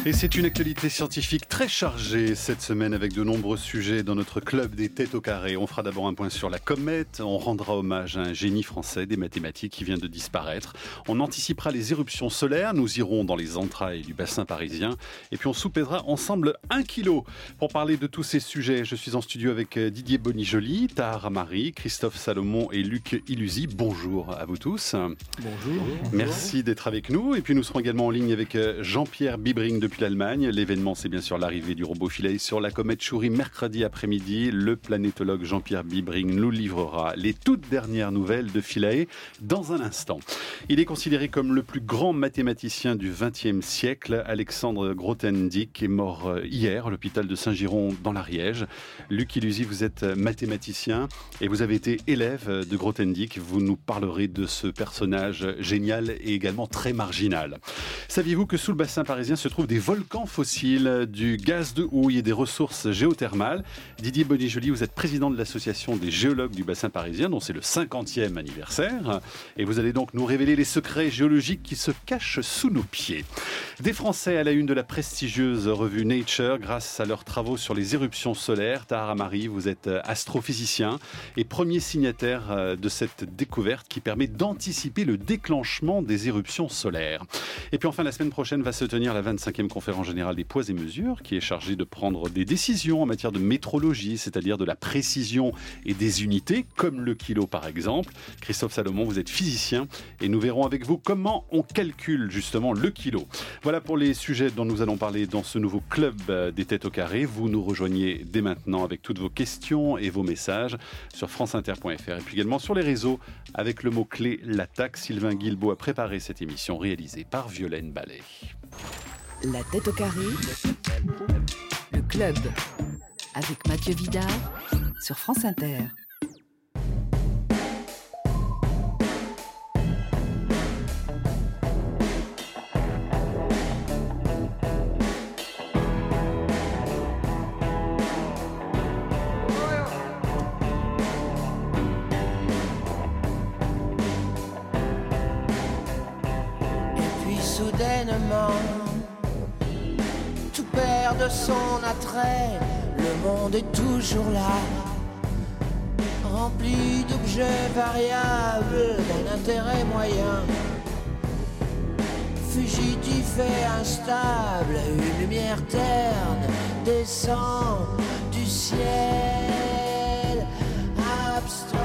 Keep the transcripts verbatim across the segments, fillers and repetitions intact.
Et c'est une actualité scientifique très chargée cette semaine avec de nombreux sujets dans notre club des têtes au carré. On fera d'abord un point sur la comète, on rendra hommage à un génie français des mathématiques qui vient de disparaître. On anticipera les éruptions solaires, nous irons dans les entrailles du bassin parisien et puis on soupèsera ensemble un kilo. Pour parler de tous ces sujets, je suis en studio avec Didier Bonijoli, Tahar Amari, Christophe Salomon et Luc Ilusi. Bonjour à vous tous. Bonjour. Merci d'être avec nous. Et puis nous serons également en ligne avec Jean-Pierre Bibring depuis l'Allemagne. L'événement, c'est bien sûr l'arrivée du robot Philae sur la comète Chury mercredi après-midi. Le planétologue Jean-Pierre Bibring nous livrera les toutes dernières nouvelles de Philae dans un instant. Il est considéré comme le plus grand mathématicien du vingtième siècle. Alexandre Grothendieck est mort hier à l'hôpital de Saint-Giron dans l'Ariège. Luc Ilusi, vous êtes mathématicien et vous avez été élève de Grothendieck. Vous nous parlerez de ce personnage génial et également très marginal. Saviez-vous que sous le bassin parisien se trouvent des volcans fossiles, du gaz de houille et des ressources géothermales? Didier Bonijoli, vous êtes président de l'association des géologues du bassin parisien, dont c'est le cinquantième anniversaire. Et vous allez donc nous révéler les secrets géologiques qui se cachent sous nos pieds. Des Français à la une de la prestigieuse revue Nature grâce à leurs travaux sur les éruptions solaires. Tahar Amari, vous êtes astrophysicien et premier signataire de cette découverte qui permet d'anticiper le déclenchement des éruptions solaires. Et puis enfin, la semaine prochaine va se tenir la vingt-cinquième conférence générale des poids et mesures qui est chargée de prendre des décisions en matière de métrologie, c'est-à-dire de la précision et des unités, comme le kilo par exemple. Christophe Salomon, vous êtes physicien et nous verrons avec vous comment on calcule justement le kilo. Voilà pour les sujets dont nous allons parler dans ce nouveau club des têtes au carré. Vous nous rejoignez dès maintenant avec toutes vos questions et vos messages sur franceinter point f r et puis également sur les réseaux avec le mot-clé l'attaque. Sylvain Guilbault a préparé cette émission réalisée par Violaine Ballet. La tête au carré, le club avec Mathieu Vidard sur France Inter. Soudainement, tout perd de son attrait. Le monde est toujours là, rempli d'objets variables d'un intérêt moyen. Fugitif et instable, une lumière terne descend du ciel abstrait.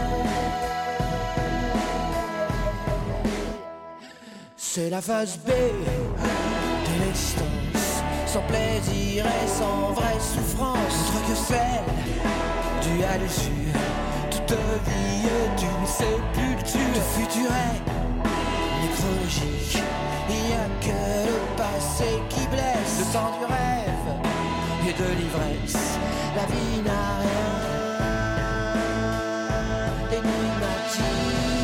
C'est la phase B de l'existence, sans plaisir et sans vraie souffrance, autre que celle du à l'usure. Toute vie est une sépulture, le futur est nécrologique. Il n'y a que le passé qui blesse, le temps du rêve et de l'ivresse. La vie n'a rien d'énigmatique.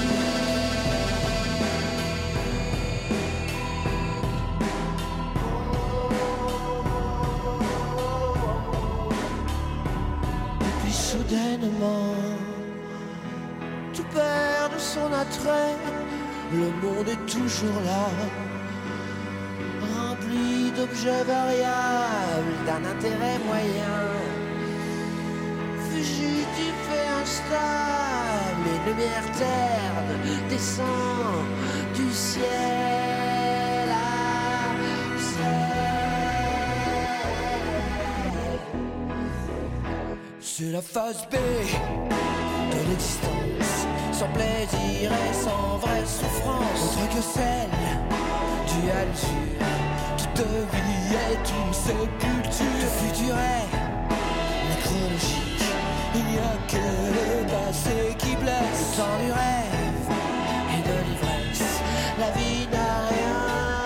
Soudainement, tout perd de son attrait. Le monde est toujours là, rempli d'objets variables d'un intérêt moyen. Fugitif et instable, une lumière terne descend du ciel abstrait. C'est la phase B de l'existence, sans plaisir et sans vraie souffrance, autre que celle du à l'usure. Toute vie est une sépulture, le futur est nécrologique. Il n'y a que le passé qui blesse, le temps du rêve et de l'ivresse. La vie n'a rien.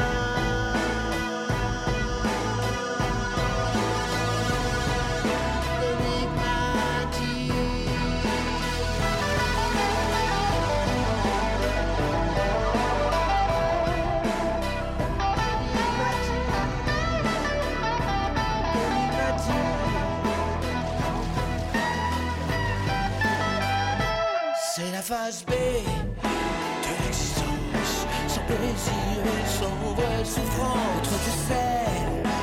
Phase B de l'existence, sans plaisir et sans vraie souffrance, autre que celle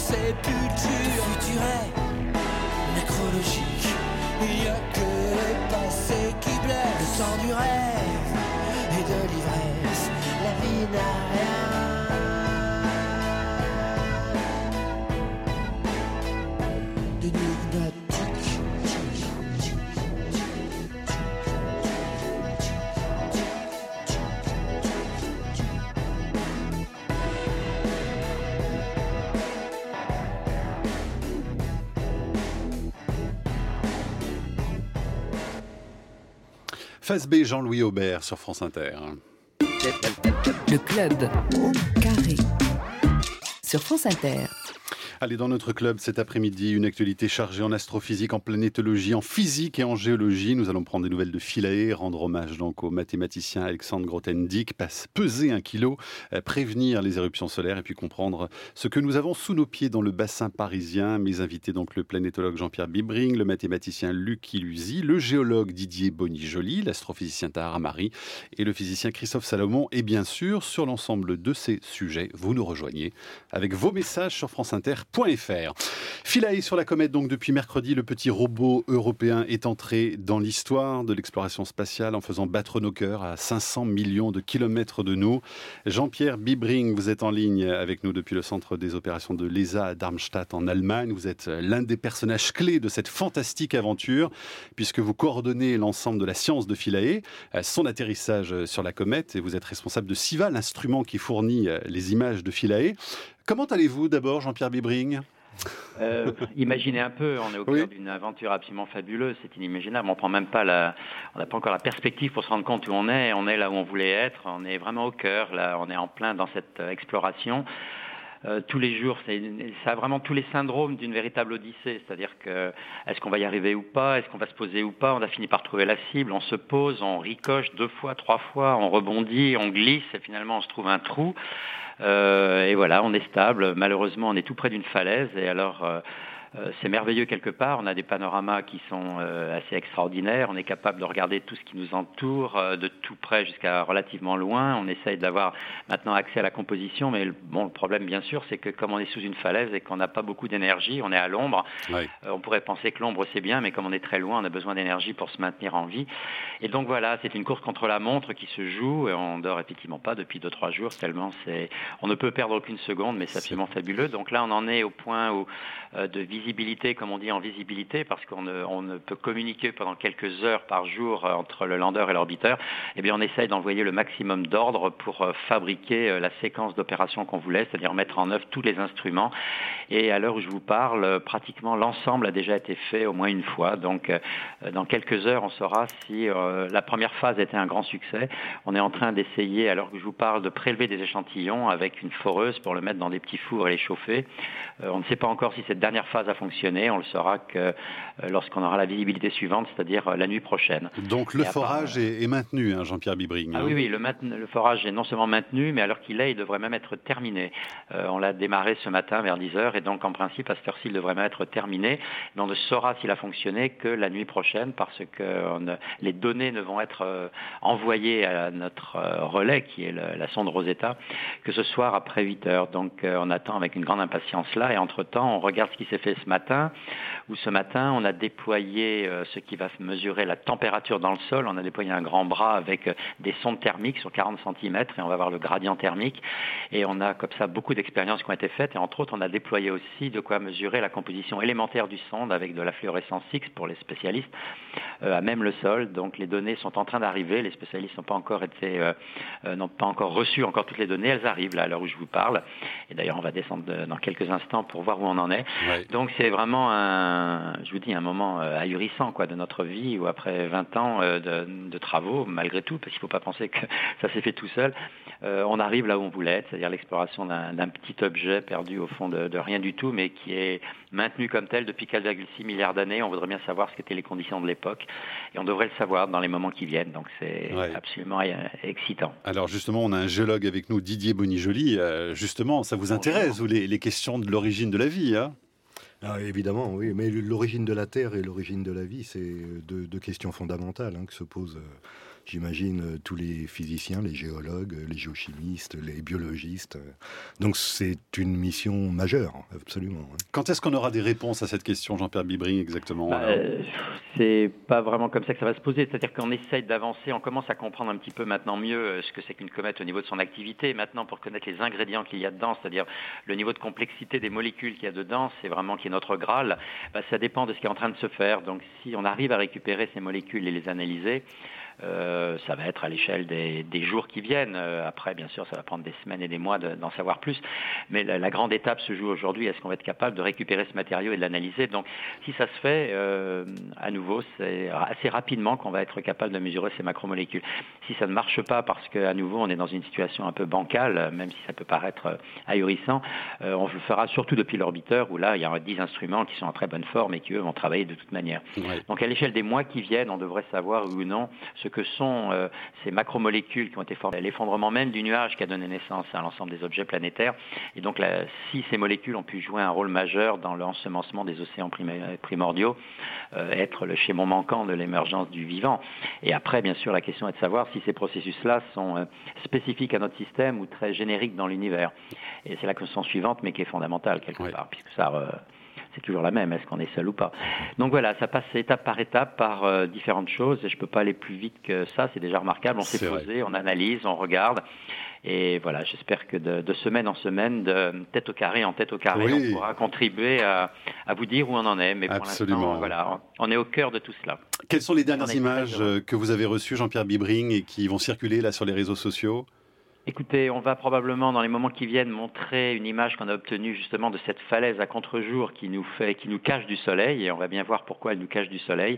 sépulture. Le futur est nécrologique. Il n'y a que le passé qui blesse. Le sang du rêve et de l'ivresse. La vie n'a rien d'énigmatique. Face B, Jean-Louis Aubert sur France Inter. Le club carré sur France Inter. Allez, dans notre club cet après-midi, une actualité chargée en astrophysique, en planétologie, en physique et en géologie. Nous allons prendre des nouvelles de Philae, rendre hommage donc au mathématicien Alexandre Grothendieck, peser un kilo, prévenir les éruptions solaires et puis comprendre ce que nous avons sous nos pieds dans le bassin parisien. Mes invités, donc le planétologue Jean-Pierre Bibring, le mathématicien Luc Ilusi, le géologue Didier Boni-Joly, l'astrophysicien Tahar Amari et le physicien Christophe Salomon. Et bien sûr, sur l'ensemble de ces sujets, vous nous rejoignez avec vos messages sur France Inter. .fr. Philae sur la comète, donc depuis mercredi, le petit robot européen est entré dans l'histoire de l'exploration spatiale en faisant battre nos cœurs à cinq cents millions de kilomètres de nous. Jean-Pierre Bibring, vous êtes en ligne avec nous depuis le centre des opérations de l'E S A à Darmstadt en Allemagne. Vous êtes l'un des personnages clés de cette fantastique aventure puisque vous coordonnez l'ensemble de la science de Philae, son atterrissage sur la comète, et vous êtes responsable de SIVA, l'instrument qui fournit les images de Philae. Comment allez-vous d'abord, Jean-Pierre Bibring ? Euh, imaginez un peu, on est au cœur oui. d'une aventure absolument fabuleuse, c'est inimaginable, on prend même pas la, on n'a pas encore la perspective pour se rendre compte où on est, on est là où on voulait être, on est vraiment au cœur, là, on est en plein dans cette exploration. Euh, tous les jours, c'est, ça a vraiment tous les syndromes d'une véritable odyssée, c'est-à-dire que est-ce qu'on va y arriver ou pas, est-ce qu'on va se poser ou pas, on a fini par trouver la cible, on se pose, on ricoche deux fois, trois fois, on rebondit, on glisse et finalement on se trouve un trou. Euh, et voilà, on est stable. Malheureusement, on est tout près d'une falaise. Et alors, euh, euh, c'est merveilleux quelque part. On a des panoramas qui sont euh, assez extraordinaires. On est capable de regarder tout ce qui nous entoure, euh, de tout près jusqu'à relativement loin. On essaye d'avoir maintenant accès à la composition. Mais le, bon, le problème, bien sûr, c'est que comme on est sous une falaise et qu'on n'a pas beaucoup d'énergie, on est à l'ombre. Oui. Euh, on pourrait penser que l'ombre, c'est bien, mais comme on est très loin, on a besoin d'énergie pour se maintenir en vie. Et donc voilà, c'est une course contre la montre qui se joue. Et on dort effectivement pas depuis deux, trois jours, tellement c'est... On ne peut perdre aucune seconde, mais c'est absolument fabuleux. Donc là, on en est au point où, euh, de visibilité, comme on dit en visibilité, parce qu'on ne, on ne peut communiquer pendant quelques heures par jour euh, entre le lander et l'orbiteur. Eh bien, on essaye d'envoyer le maximum d'ordre pour euh, fabriquer euh, la séquence d'opérations qu'on voulait, c'est-à-dire mettre en œuvre tous les instruments. Et à l'heure où je vous parle, euh, pratiquement l'ensemble a déjà été fait au moins une fois. Donc, euh, dans quelques heures, on saura si euh, la première phase était un grand succès. On est en train d'essayer, à l'heure que je vous parle, de prélever des échantillons avec une foreuse pour le mettre dans des petits fours et les chauffer. Euh, on ne sait pas encore si cette dernière phase a fonctionné. On le saura que euh, lorsqu'on aura la visibilité suivante, c'est-à-dire euh, la nuit prochaine. Donc le et forage part, est, est maintenu, hein, Jean-Pierre Bibring. Ah hein. oui, oui, le, maten- le forage est non seulement maintenu, mais à l'heure qu'il est, il devrait même être terminé. Euh, on l'a démarré ce matin vers dix heures, et donc en principe, à cette heure-ci, il devrait même être terminé. Mais on ne saura s'il a fonctionné que la nuit prochaine, parce que on ne, les données ne vont être euh, envoyées à notre euh, relais, qui est le, la sonde Rosetta, que ce soir après huit heures. Donc euh, on attend avec une grande impatience là, et entre-temps, on regarde ce qui s'est fait ce matin, où ce matin, on a déployé euh, ce qui va mesurer la température dans le sol. On a déployé un grand bras avec euh, des sondes thermiques sur quarante centimètres, et on va voir le gradient thermique. Et on a comme ça beaucoup d'expériences qui ont été faites, et entre autres, on a déployé aussi de quoi mesurer la composition élémentaire du sonde avec de la fluorescence X pour les spécialistes, euh, à même le sol. Donc les données sont en train d'arriver, les spécialistes n'ont pas encore été, euh, euh, n'ont pas encore reçu encore toutes les données, elles arrivent là à l'heure où je vous parle. Et d'ailleurs, on va descendre de, dans quelques instants pour voir où on en est. Ouais. Donc c'est vraiment un, je vous dis, un moment euh, ahurissant quoi, de notre vie, où après vingt ans euh, de, de travaux, malgré tout, parce qu'il ne faut pas penser que ça s'est fait tout seul, euh, on arrive là où on voulait être, c'est-à-dire l'exploration d'un, d'un petit objet perdu au fond de, de rien du tout, mais qui est maintenu comme tel depuis quatre virgule six milliards d'années. On voudrait bien savoir ce qu'étaient les conditions de l'époque, et on devrait le savoir dans les moments qui viennent, donc c'est ouais. absolument euh, excitant. Alors justement, on a un géologue avec nous, Didier Boni-Joly. Euh, justement, ça vous intéresse, ou les, les questions de l'origine de la vie, hein? Ah, évidemment, oui, mais l'origine de la Terre et l'origine de la vie, c'est deux, deux questions fondamentales hein, que se posent, j'imagine, euh, tous les physiciens, les géologues, les géochimistes, les biologistes. Donc c'est une mission majeure, absolument. Hein. Quand est-ce qu'on aura des réponses à cette question, Jean-Pierre Bibring, exactement? Bah, euh, c'est pas vraiment comme ça que ça va se poser. C'est-à-dire qu'on essaye d'avancer, on commence à comprendre un petit peu maintenant mieux ce que c'est qu'une comète au niveau de son activité. Maintenant, pour connaître les ingrédients qu'il y a dedans, c'est-à-dire le niveau de complexité des molécules qu'il y a dedans, c'est vraiment qui est notre Graal. Bah, ça dépend de ce qui est en train de se faire. Donc, si on arrive à récupérer ces molécules et les analyser, Euh, ça va être à l'échelle des, des jours qui viennent. Euh, après, bien sûr, ça va prendre des semaines et des mois de, d'en savoir plus. Mais la, la grande étape se joue aujourd'hui. Est-ce qu'on va être capable de récupérer ce matériau et de l'analyser? Donc, si ça se fait, euh, à nouveau, c'est assez rapidement qu'on va être capable de mesurer ces macromolécules. Si ça ne marche pas, parce qu'à nouveau, on est dans une situation un peu bancale, même si ça peut paraître ahurissant, euh, on le fera surtout depuis l'orbiteur, où là, il y a dix instruments qui sont en très bonne forme et qui, eux, vont travailler de toute manière. Ouais. Donc, à l'échelle des mois qui viennent, on devrait savoir, oui ou non, ce que sont euh, ces macromolécules qui ont été formées, l'effondrement même du nuage qui a donné naissance à l'ensemble des objets planétaires. Et donc, là, si ces molécules ont pu jouer un rôle majeur dans l'ensemencement des océans primordiaux, euh, être le schéma manquant de l'émergence du vivant. Et après, bien sûr, la question est de savoir si ces processus-là sont euh, spécifiques à notre système ou très génériques dans l'univers. Et c'est la question suivante, mais qui est fondamentale quelque ouais. part, puisque ça... Euh, c'est toujours la même, est-ce qu'on est seul ou pas? Donc voilà, ça passe étape par étape par euh, différentes choses et je ne peux pas aller plus vite que ça, c'est déjà remarquable, on s'est c'est posé, vrai. On analyse, on regarde et voilà, j'espère que de, de semaine en semaine, de tête au carré en tête au carré, oui. on pourra contribuer à, à vous dire où on en est, mais pour Absolument. l'instant, voilà, on est au cœur de tout cela. Quelles sont les dernières images que vous avez reçues, Jean-Pierre Bibring, et qui vont circuler là sur les réseaux sociaux? Écoutez, on va probablement dans les moments qui viennent montrer une image qu'on a obtenue justement de cette falaise à contre-jour qui nous fait, qui nous cache du soleil, et on va bien voir pourquoi elle nous cache du soleil.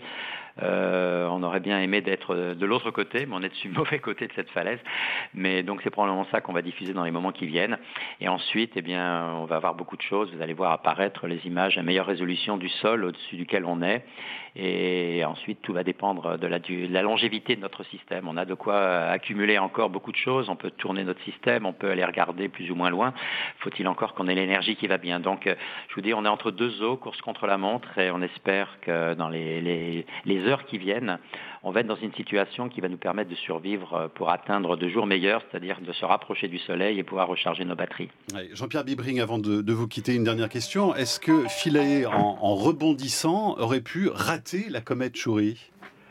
Euh, on aurait bien aimé d'être de l'autre côté, mais on est du mauvais côté de cette falaise. Mais donc c'est probablement ça qu'on va diffuser dans les moments qui viennent. Et ensuite, eh bien, on va avoir beaucoup de choses. Vous allez voir apparaître les images à meilleure résolution du sol au-dessus duquel on est. Et ensuite, tout va dépendre de la, de la longévité de notre système. On a de quoi accumuler encore beaucoup de choses. On peut tourner notre système, on peut aller regarder plus ou moins loin. Faut-il encore qu'on ait l'énergie qui va bien? Donc, je vous dis, on est entre deux eaux, course contre la montre, et on espère que dans les, les, les heures qui viennent, on va être dans une situation qui va nous permettre de survivre pour atteindre de jours meilleurs, c'est-à-dire de se rapprocher du soleil et pouvoir recharger nos batteries. Ouais, Jean-Pierre Bibring, avant de, de vous quitter, une dernière question. Est-ce que Philae, en, en rebondissant, aurait pu rater la comète Chury?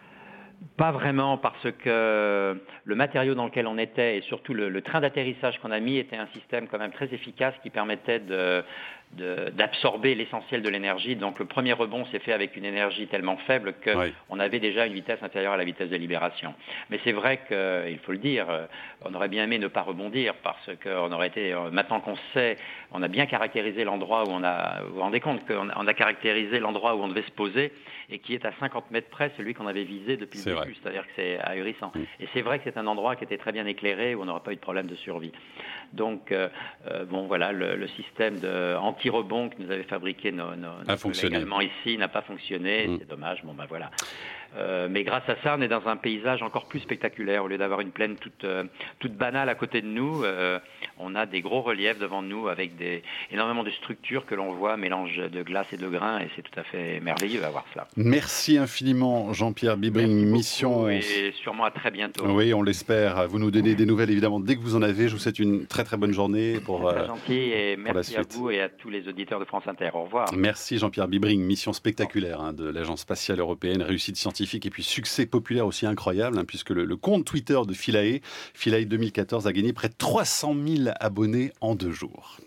Pas vraiment, parce que le matériau dans lequel on était et surtout le, le train d'atterrissage qu'on a mis était un système quand même très efficace qui permettait de, de, d'absorber l'essentiel de l'énergie. Donc le premier rebond s'est fait avec une énergie tellement faible qu'on oui. avait déjà une vitesse inférieure à la vitesse de libération. Mais c'est vrai qu'il faut le dire, on aurait bien aimé ne pas rebondir parce qu'on aurait été, maintenant qu'on sait, on a bien caractérisé l'endroit où on a, vous vous rendez compte qu'on a caractérisé l'endroit où on devait se poser et qui est à cinquante mètres près, celui qu'on avait visé depuis c'est le début, vrai. C'est-à-dire que c'est ahurissant. Mmh. Et c'est vrai que c'est un endroit qui était très bien éclairé, où on n'aurait pas eu de problème de survie. Donc, euh, bon, voilà, le, le système de anti-rebond que nous avait fabriqué nos, nos, nos collègues allemands ici n'a pas fonctionné, mmh. c'est dommage, bon ben voilà. Euh, mais grâce à ça, on est dans un paysage encore plus spectaculaire. Au lieu d'avoir une plaine toute, euh, toute banale à côté de nous, euh, on a des gros reliefs devant nous avec des, énormément de structures que l'on voit, mélange de glace et de grains, et c'est tout à fait merveilleux à voir cela. Merci infiniment, Jean-Pierre Bibring. Mission. Et sûrement à très bientôt. Oui, on l'espère. Vous nous donnez des nouvelles, évidemment, dès que vous en avez. Je vous souhaite une très très bonne journée. Pour, c'est très gentil, et merci à vous et à tous les auditeurs de France Inter. Au revoir. Merci, Jean-Pierre Bibring. Mission spectaculaire hein, de l'Agence spatiale européenne, réussite scientifique et puis succès populaire aussi incroyable, hein, puisque le, le compte Twitter de Philae, Philae deux mille quatorze, a gagné près de trois cent mille abonnés en deux jours.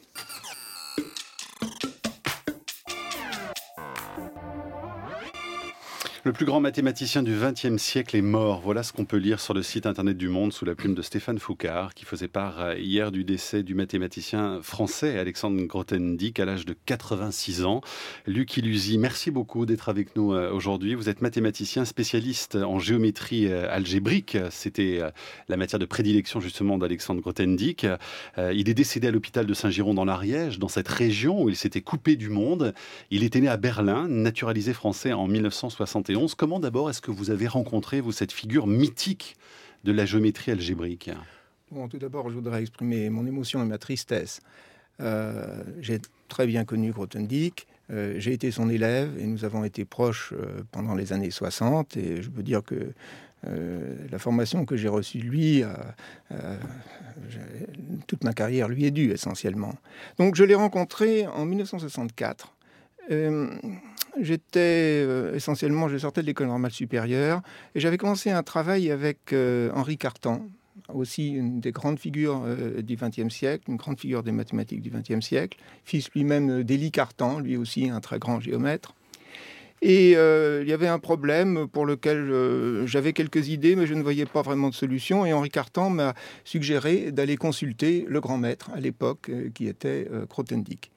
Le plus grand mathématicien du vingtième siècle est mort. Voilà ce qu'on peut lire sur le site internet du Monde sous la plume de Stéphane Foucard, qui faisait part hier du décès du mathématicien français Alexandre Grothendieck à l'âge de quatre-vingt-six ans. Luc Ilusi, merci beaucoup d'être avec nous aujourd'hui. Vous êtes mathématicien spécialiste en géométrie algébrique. C'était la matière de prédilection justement d'Alexandre Grothendieck. Il est décédé à l'hôpital de Saint-Giron dans l'Ariège, dans cette région où il s'était coupé du monde. Il était né à Berlin, naturalisé français en mille neuf cent soixante et onze. Comment d'abord est-ce que vous avez rencontré, vous, cette figure mythique de la géométrie algébrique? Bon, tout d'abord, je voudrais exprimer mon émotion et ma tristesse. Euh, j'ai très bien connu Grothendieck, euh, j'ai été son élève et nous avons été proches euh, pendant les années soixante, et je peux dire que Euh, la formation que j'ai reçue de lui, euh, euh, toute ma carrière lui est due essentiellement. Donc je l'ai rencontré en dix-neuf cent soixante-quatre. Euh, j'étais euh, essentiellement, je sortais de l'école normale supérieure et j'avais commencé un travail avec euh, Henri Cartan, aussi une des grandes figures euh, du vingtième siècle, une grande figure des mathématiques du vingtième siècle, fils lui-même d'Élie Cartan, lui aussi un très grand géomètre. Et euh, il y avait un problème pour lequel euh, j'avais quelques idées, mais je ne voyais pas vraiment de solution. Et Henri Cartan m'a suggéré d'aller consulter le grand maître à l'époque, euh, qui était euh, Grothendieck.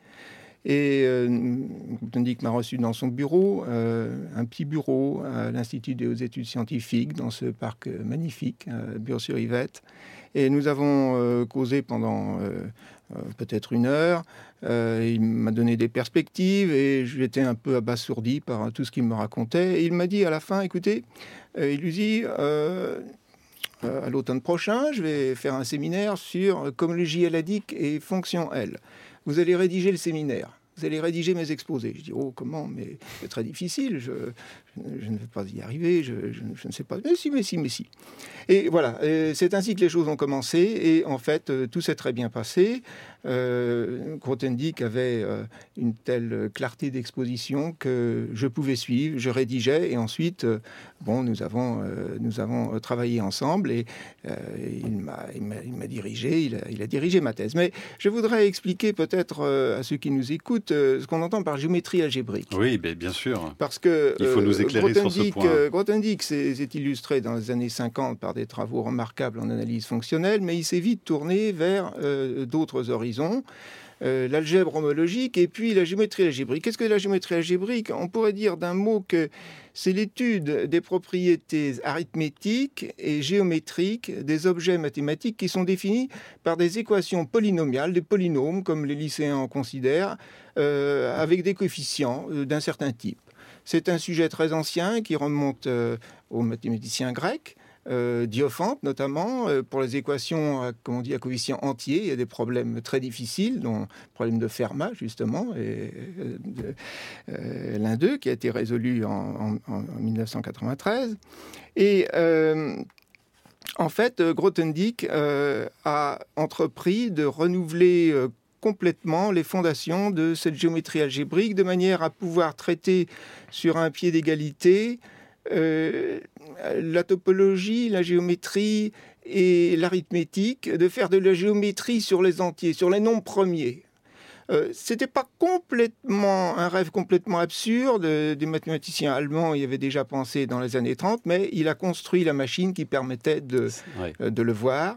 Et euh, Grothendieck m'a reçu dans son bureau, euh, un petit bureau à l'Institut des hautes études scientifiques, dans ce parc euh, magnifique, euh, Bure-sur-Yvette. Et nous avons euh, causé pendant euh, euh, peut-être une heure. Euh, il m'a donné des perspectives et j'étais un peu abasourdi par tout ce qu'il me racontait. Et il m'a dit à la fin, écoutez, euh, il lui dit, euh, euh, à l'automne prochain, je vais faire un séminaire sur cohomologie aladique et fonction L. Vous allez rédiger le séminaire. Vous allez rédiger mes exposés. Je dis, oh, comment? Mais c'est très difficile, je, je, je ne vais pas y arriver, je, je, je ne sais pas. Mais si, mais si, mais si. Et voilà, et c'est ainsi que les choses ont commencé, et en fait, tout s'est très bien passé. Euh, Grothendieck avait euh, une telle clarté d'exposition que je pouvais suivre, je rédigeais, et ensuite, euh, bon, nous avons, euh, nous avons travaillé ensemble, et euh, il, m'a, il, m'a, il m'a dirigé, il a, il a dirigé ma thèse. Mais je voudrais expliquer peut-être euh, à ceux qui nous écoutent euh, ce qu'on entend par géométrie algébrique. Oui, ben, bien sûr. Parce que il faut nous éclairer sur ce point. Euh, Grothendieck s'est, s'est illustré dans les années cinquante par des travaux remarquables en analyse fonctionnelle, mais il s'est vite tourné vers euh, d'autres horizons. Euh, l'algèbre homologique et puis la géométrie algébrique. Qu'est-ce que la géométrie algébrique? On pourrait dire d'un mot que c'est l'étude des propriétés arithmétiques et géométriques des objets mathématiques qui sont définis par des équations polynomiales, des polynômes, comme les lycéens en considèrent, euh, avec des coefficients euh, d'un certain type. C'est un sujet très ancien qui remonte euh, aux mathématiciens grecs, Euh, Diophante notamment, euh, pour les équations à, comme on dit, à coefficient entier. Il y a des problèmes très difficiles, dont le problème de Fermat, justement, et, euh, de, euh, l'un d'eux, qui a été résolu en, en, en dix-neuf cent quatre-vingt-treize. Et euh, en fait, Grothendieck euh, a entrepris de renouveler euh, complètement les fondations de cette géométrie algébrique, de manière à pouvoir traiter sur un pied d'égalité Euh, la topologie, la géométrie et l'arithmétique, de faire de la géométrie sur les entiers, sur les nombres premiers. Euh, c'était pas complètement un rêve complètement absurde. Des mathématiciens allemands y avaient déjà pensé dans les années trente, mais il a construit la machine qui permettait de, ouais. euh, de le voir.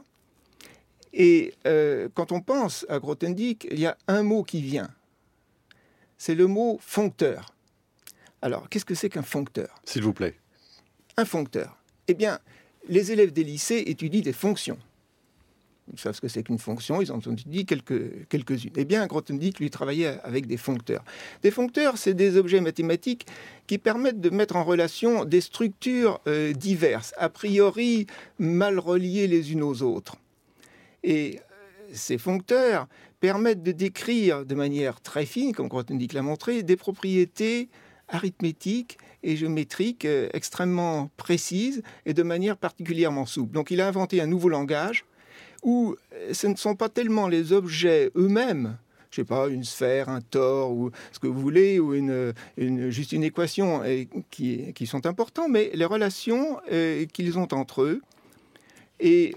Et euh, quand on pense à Grothendieck, il y a un mot qui vient. C'est le mot foncteur. Alors, qu'est-ce que c'est qu'un foncteur? S'il vous plaît. Un foncteur. Eh bien, les élèves des lycées étudient des fonctions. Ils savent ce que c'est qu'une fonction, ils en ont étudié quelques, quelques-unes. Eh bien, Grothendieck, lui, travaillait avec des foncteurs. Des foncteurs, c'est des objets mathématiques qui permettent de mettre en relation des structures euh, diverses, a priori mal reliées les unes aux autres. Et euh, ces foncteurs permettent de décrire de manière très fine, comme Grothendieck l'a montré, des propriétés arithmétiques et géométriques euh, extrêmement précises et de manière particulièrement souple. Donc il a inventé un nouveau langage où ce ne sont pas tellement les objets eux-mêmes, je ne sais pas, une sphère, un tore, ou ce que vous voulez, ou une, une, juste une équation et, qui, qui sont importants, mais les relations euh, qu'ils ont entre eux. Et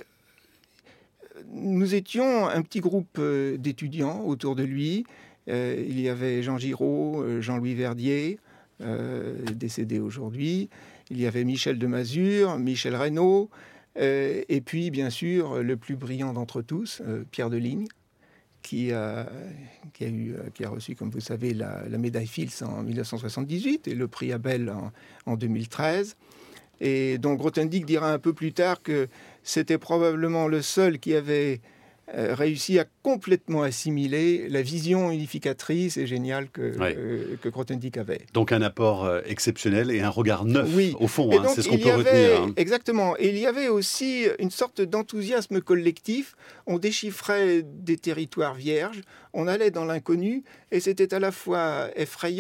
nous étions un petit groupe euh, d'étudiants autour de lui. Euh, il y avait Jean Giraud, Jean-Louis Verdier, Euh, décédé aujourd'hui. Il y avait Michel de Mazure, Michel Reynaud, euh, et puis, bien sûr, le plus brillant d'entre tous, euh, Pierre Deligne, qui a, qui, a eu, qui a reçu, comme vous savez, la, la médaille Fields en dix-neuf cent soixante-dix-huit et le prix Abel en, en deux mille treize. Et donc Grothendieck dira un peu plus tard que c'était probablement le seul qui avait Euh, réussi à complètement assimiler la vision unificatrice et géniale que, ouais. euh, que Grothendieck avait. Donc un apport euh, exceptionnel et un regard neuf, oui. au fond, hein, donc, c'est ce qu'on peut avait, retenir. Hein. Exactement. Et il y avait aussi une sorte d'enthousiasme collectif. On déchiffrait des territoires vierges, on allait dans l'inconnu, et c'était à la fois effrayant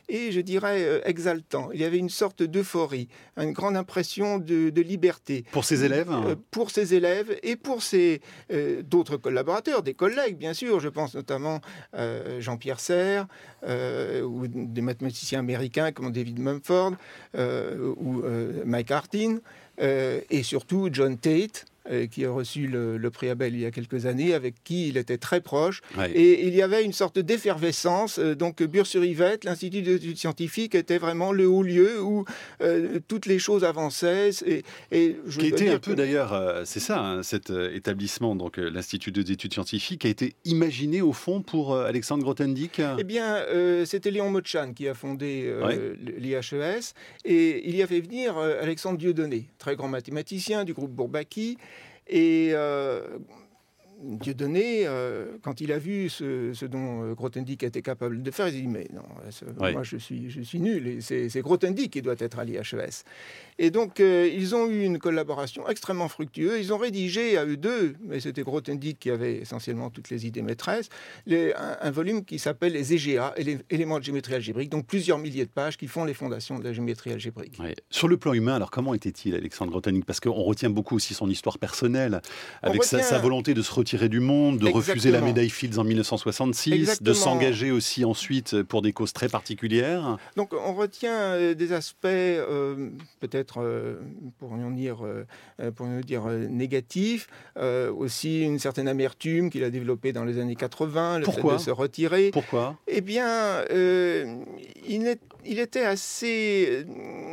et, je dirais, euh, exaltant. Il y avait une sorte d'euphorie, une grande impression de, de liberté. Pour ses élèves euh, Pour ses élèves et pour ses, euh, d'autres collaborateurs, des collègues, bien sûr. Je pense notamment à euh, Jean-Pierre Serre, euh, ou des mathématiciens américains comme David Mumford, euh, ou euh, Mike Artin, euh, et surtout John Tate, euh, qui a reçu le, le prix Abel il y a quelques années, avec qui il était très proche. Ouais. Et il y avait une sorte d'effervescence. Euh, donc, Bures-sur-Yvette, l'Institut d'études scientifiques, était vraiment le haut lieu où euh, toutes les choses avançaient. Et, et je qui était un peu, que... d'ailleurs, euh, c'est ça, hein, cet euh, établissement, donc euh, l'Institut des études scientifiques, a été imaginé, au fond, pour euh, Alexandre Grothendieck. Eh bien, euh, c'était Léon Motchan qui a fondé euh, ouais. l'I H E S. Et il y a fait venir euh, Alexandre Dieudonné, très grand mathématicien du groupe Bourbaki. Et euh, Dieudonné, euh, quand il a vu ce, ce dont euh, Grothendieck était capable de faire, il dit « mais non, ouais. moi je suis, je suis nul, et c'est, c'est Grothendieck qui doit être à l'I H E S ». Et donc, euh, ils ont eu une collaboration extrêmement fructueuse. Ils ont rédigé à eux deux, mais c'était Grothendieck qui avait essentiellement toutes les idées maîtresses, les, un, un volume qui s'appelle les E G A, les éléments de géométrie algébrique, donc plusieurs milliers de pages qui font les fondations de la géométrie algébrique. Ouais. Sur le plan humain, alors comment était-il, Alexandre Grothendieck ? Parce qu'on retient beaucoup aussi son histoire personnelle, avec retient... sa, sa volonté de se retirer du monde, de Exactement. refuser la médaille Fields en dix-neuf cent soixante-six, Exactement. de s'engager aussi ensuite pour des causes très particulières. Donc on retient des aspects euh, peut-être Euh, pourrions dire, euh, pourrions dire euh, négatif, euh, aussi une certaine amertume qu'il a développée dans les années quatre-vingts, le Pourquoi fait de se retirer. Pourquoi Eh bien, euh, il, est, il était assez, euh,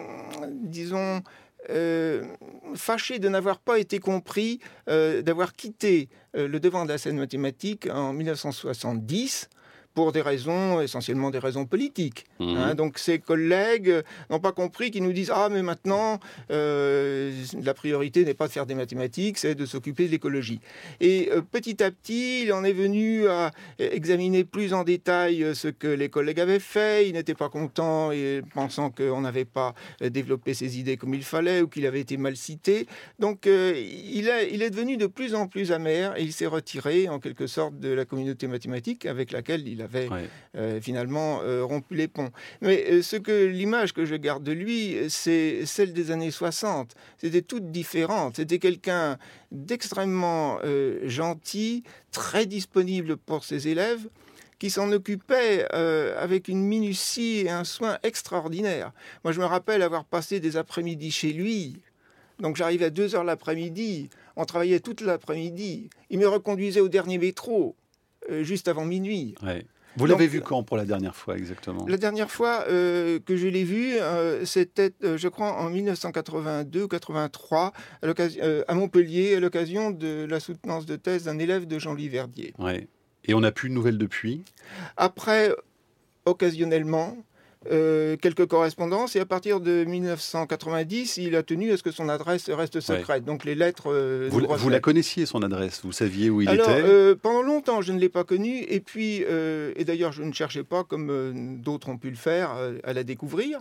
disons, euh, fâché de n'avoir pas été compris, euh, d'avoir quitté euh, le devant de la scène mathématique en dix-neuf cent soixante-dix, pour des raisons, essentiellement des raisons politiques. Mmh. Hein, donc ses collègues n'ont pas compris, qu'ils nous disent « Ah, mais maintenant, euh, la priorité n'est pas de faire des mathématiques, c'est de s'occuper de l'écologie. » Et euh, petit à petit, il en est venu à examiner plus en détail ce que les collègues avaient fait. Il n'était pas content, et pensant qu'on n'avait pas développé ses idées comme il fallait, ou qu'il avait été mal cité. Donc, euh, il, a, il est devenu de plus en plus amer, et il s'est retiré, en quelque sorte, de la communauté mathématique avec laquelle il avait ouais. euh, finalement euh, rompu les ponts. Mais euh, ce que l'image que je garde de lui, c'est celle des années soixante. C'était toute différente. C'était quelqu'un d'extrêmement euh, gentil, très disponible pour ses élèves, qui s'en occupait euh, avec une minutie et un soin extraordinaire. Moi, je me rappelle avoir passé des après-midi chez lui. Donc, j'arrivais à deux heures l'après-midi. On travaillait toute l'après-midi. Il me reconduisait au dernier métro, euh, juste avant minuit. Ouais. Vous l'avez Donc, vu quand pour la dernière fois exactement ? La dernière fois euh, que je l'ai vu, euh, c'était, euh, je crois, en dix-neuf cent quatre-vingt-deux ou quatre-vingt-trois, à, euh, à Montpellier, à l'occasion de la soutenance de thèse d'un élève de Jean-Louis Verdier. Ouais. Et on n'a plus de nouvelles depuis ? Après, occasionnellement, euh, quelques correspondances, et à partir de dix-neuf cent quatre-vingt-dix, il a tenu à ce que son adresse reste secrète. Ouais. Donc les lettres... Euh, vous, vous la connaissiez, son adresse ? Vous saviez où il Alors, était ? euh, pendant longtemps, je ne l'ai pas connu, et puis, euh, et d'ailleurs, je ne cherchais pas, comme euh, d'autres ont pu le faire, euh, à la découvrir.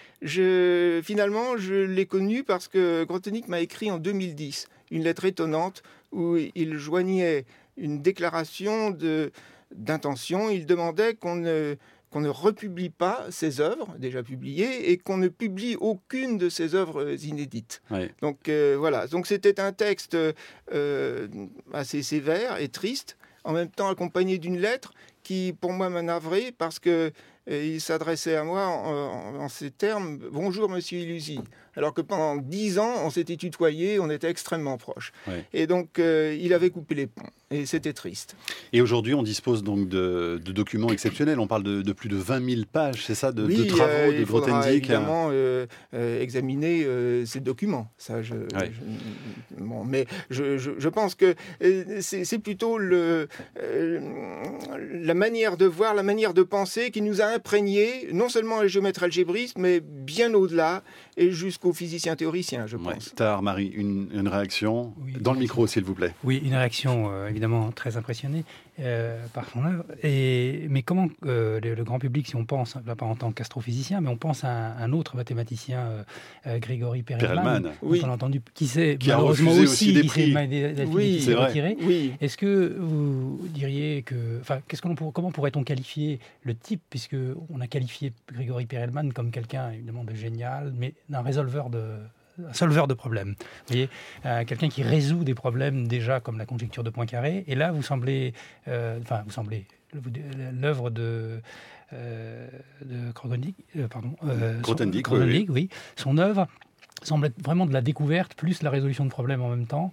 Je, finalement, je l'ai connu parce que Grothendieck m'a écrit en deux mille dix une lettre étonnante où il joignait une déclaration de, d'intention. Il demandait qu'on ne, qu'on ne republie pas ses œuvres déjà publiées et qu'on ne publie aucune de ses œuvres inédites. Oui. Donc euh, voilà. Donc c'était un texte euh, assez sévère et triste, en même temps accompagné d'une lettre qui, pour moi, m'a navré parce que euh, il s'adressait à moi en, en, en ces termes « Bonjour, monsieur Ilusi ». Alors que pendant dix ans, on s'était tutoyés, on était extrêmement proches. Oui. Et donc, euh, il avait coupé les ponts. Et c'était triste. Et aujourd'hui, on dispose donc de, de documents exceptionnels. On parle de, de plus de vingt mille pages, c'est ça, de, oui, de travaux euh, de il faudra Grothendieck. évidemment euh, euh, examiner euh, ces documents. Ça, je, oui. je, bon, mais je, je, je pense que euh, c'est, c'est plutôt le, euh, la manière de voir, la manière de penser qui nous a imprégnés, non seulement les géomètres algébristes, mais bien au-delà, et jusqu'aux physiciens théoriciens, je pense. Ouais. Tahar Mari, une, une réaction oui, dans le micro, s'il vous plaît. Oui, une réaction euh, évidemment très impressionné euh, par son œuvre. Et, mais comment euh, le, le grand public, si on pense, là, pas en tant qu'astrophysicien, mais on pense à un, un autre mathématicien, euh, euh, Grégory Perelman, Perelman. Oui. on a entendu, qui s'est qui a malheureusement refusé aussi, aussi des qui prix. s'est Oui, c'est retiré. Oui. Est-ce que vous diriez que, enfin, qu'est-ce que l'on pour, comment pourrait-on qualifier le type, puisque on a qualifié Grégory Perelman comme quelqu'un évidemment de génial, mais d'un résolveur de un solveur de problèmes. Vous voyez, euh, quelqu'un qui résout des problèmes déjà comme la conjecture de Poincaré. Et là, vous semblez, euh, enfin, vous semblez, l'œuvre de euh, de Grothendieck, euh, pardon, euh, Grothendieck, son, Grothendieck, oui, oui. oui, son œuvre semble être vraiment de la découverte plus la résolution de problèmes en même temps.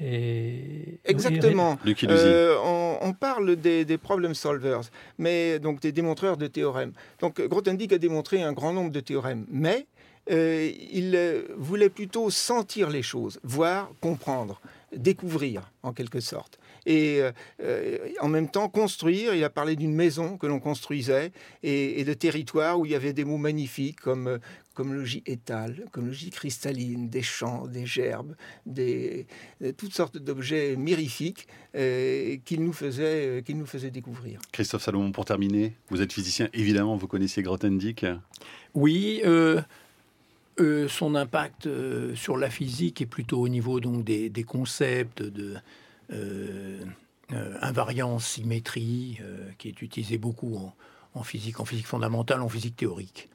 Et, Exactement. Et... Euh, on, on parle des, des problem solvers, mais donc des démontreurs de théorèmes. Donc Grothendieck a démontré un grand nombre de théorèmes, mais Euh, il euh, voulait plutôt sentir les choses, voir, comprendre, découvrir en quelque sorte. Et euh, en même temps construire. Il a parlé d'une maison que l'on construisait et, et de territoires où il y avait des mots magnifiques comme cosmologie étale, cosmologie cristalline, des champs, des gerbes, des, toutes sortes d'objets mirifiques euh, qu'il nous faisait, euh, qu'il nous faisait découvrir. Christophe Salomon, pour terminer, vous êtes physicien, évidemment, vous connaissiez Grothendieck. Oui, euh... Euh, son impact euh, sur la physique est plutôt au niveau donc, des, des concepts de euh, euh, invariance, symétrie, euh, qui est utilisé beaucoup en, en physique, en physique fondamentale, en physique théorique.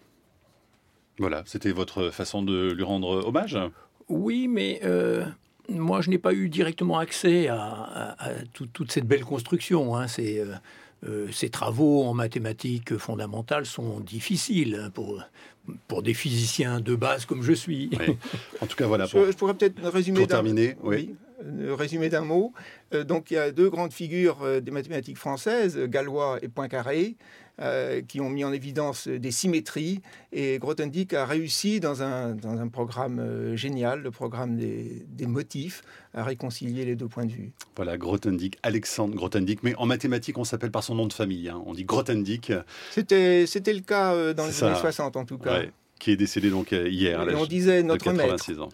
Voilà, c'était votre façon de lui rendre hommage ? Oui, mais euh, moi je n'ai pas eu directement accès à, à, à tout, toute cette belle construction. Hein. C'est... Euh, Euh, ces travaux en mathématiques fondamentales sont difficiles pour, pour des physiciens de base comme je suis. Oui. En tout cas, voilà. Pour, je, je pourrais peut-être résumer pour d'un, terminer. Oui. Oui, euh, résumer d'un mot. Euh, donc, il y a deux grandes figures euh, des mathématiques françaises, Galois et Poincaré, euh, qui ont mis en évidence des symétries. Et Grothendieck a réussi dans un, dans un programme euh, génial, le programme des, des motifs, à réconcilier les deux points de vue. Voilà, Grothendieck, Alexandre Grothendieck. Mais en mathématiques, on s'appelle par son nom de famille. Hein. On dit Grothendieck. C'était, c'était le cas euh, dans C'est les ça. années soixante, en tout cas. Ouais, qui est décédé donc euh, hier, à Et l'âge on disait notre de quatre-vingt-six maître. ans.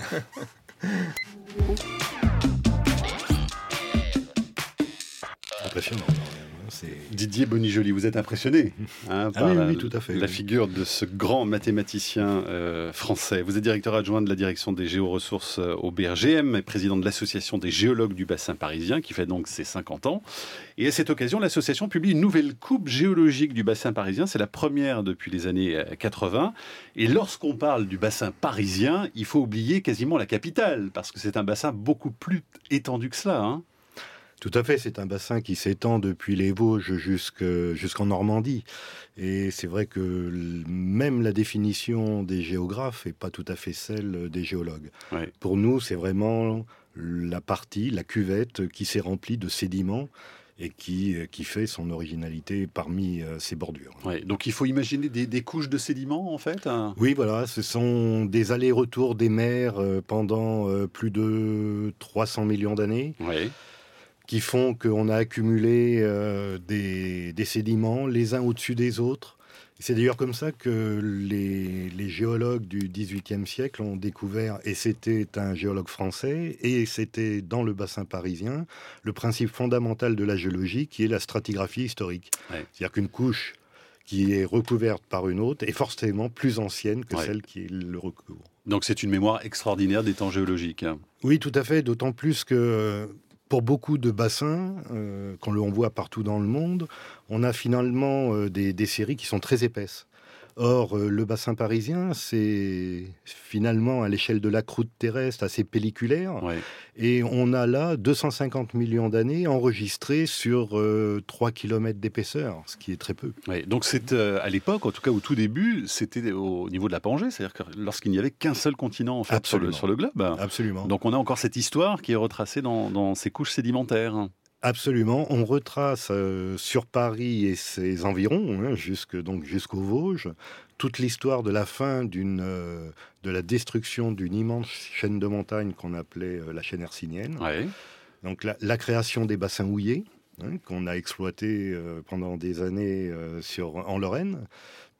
Impressionnant. C'est... Didier Bonijoli, vous êtes impressionné hein, ah par oui, la, oui, tout à fait, la oui. figure de ce grand mathématicien euh, français. Vous êtes directeur adjoint de la direction des géoressources euh, au B R G M et président de l'association des géologues du bassin parisien qui fait donc ses cinquante ans. Et à cette occasion, l'association publie une nouvelle coupe géologique du bassin parisien. C'est la première depuis les années quatre-vingts. Et lorsqu'on parle du bassin parisien, il faut oublier quasiment la capitale parce que c'est un bassin beaucoup plus étendu que cela. Hein. Tout à fait, c'est un bassin qui s'étend depuis les Vosges jusque, jusqu'en Normandie. Et c'est vrai que même la définition des géographes n'est pas tout à fait celle des géologues. Ouais. Pour nous, c'est vraiment la partie, la cuvette qui s'est remplie de sédiments et qui, qui fait son originalité parmi euh, ses bordures. Ouais, donc il faut imaginer des, des couches de sédiments en fait hein. Oui, voilà, ce sont des allers-retours des mers euh, pendant euh, plus de trois cents millions d'années. Ouais. Qui font qu'on a accumulé euh, des, des sédiments les uns au-dessus des autres. C'est d'ailleurs comme ça que les, les géologues du dix-huitième siècle ont découvert, et c'était un géologue français, et c'était dans le bassin parisien, le principe fondamental de la géologie qui est la stratigraphie historique. Ouais. C'est-à-dire qu'une couche qui est recouverte par une autre est forcément plus ancienne que ouais. celle qui le recouvre. Donc c'est une mémoire extraordinaire des temps géologiques. Oui, tout à fait, d'autant plus que... Pour beaucoup de bassins, euh, qu'on le voit partout dans le monde, on a finalement euh, des, des séries qui sont très épaisses. Or, euh, le bassin parisien, c'est finalement à l'échelle de la croûte terrestre assez pelliculaire. Ouais. Et on a là deux cent cinquante millions d'années enregistrés sur euh, trois kilomètres d'épaisseur, ce qui est très peu. Ouais. Donc c'est euh, à l'époque, en tout cas au tout début, c'était au niveau de la Pangée, c'est-à-dire que lorsqu'il n'y avait qu'un seul continent en fait, sur, le, sur le globe. Absolument. Donc on a encore cette histoire qui est retracée dans, dans ces couches sédimentaires. Absolument, on retrace euh, sur Paris et ses environs, hein, jusque, donc jusqu'aux Vosges, toute l'histoire de la fin d'une, euh, de la destruction d'une immense chaîne de montagnes qu'on appelait euh, la chaîne hercynienne. Ouais. Donc la, la création des bassins houillés, hein, qu'on a exploités euh, pendant des années euh, sur, en Lorraine,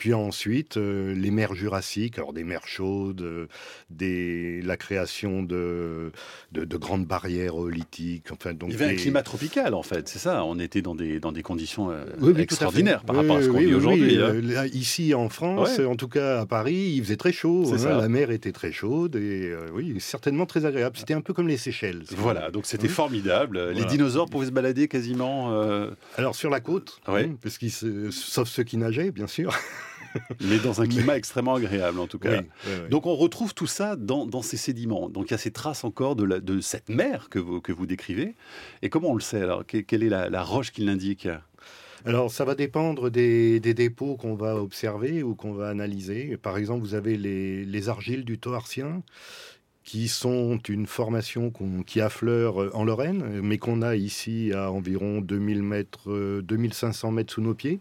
puis ensuite, euh, les mers jurassiques, alors des mers chaudes, euh, des, la création de, de, de grandes barrières oolithiques. Enfin, donc Il y avait des... un climat tropical, en fait, c'est ça. On était dans des, dans des conditions euh, oui, oui, extraordinaires par oui, rapport à ce qu'on oui, vit oui, aujourd'hui. Oui. Hein. Là, ici, en France, ouais. en tout cas à Paris, il faisait très chaud. Hein, la mer était très chaude et euh, oui, certainement très agréable. C'était un peu comme les Seychelles. Voilà, donc c'était oui. formidable. Voilà. Les dinosaures pouvaient se balader quasiment... Euh... Alors, sur la côte, ouais. hein, parce se... sauf ceux qui nageaient, bien sûr. Mais dans un climat Mais... extrêmement agréable, en tout cas. Oui, oui, oui. Donc, on retrouve tout ça dans, dans ces sédiments. Donc, il y a ces traces encore de, la, de cette mer que vous, que vous décrivez. Et comment on le sait, alors? Quelle est la, la roche qui l'indique? Alors, ça va dépendre des, des dépôts qu'on va observer ou qu'on va analyser. Par exemple, vous avez les, les argiles du Toarcien, qui sont une formation qu'on, qui affleure en Lorraine, mais qu'on a ici à environ deux mille mètres, deux mille cinq cents mètres sous nos pieds,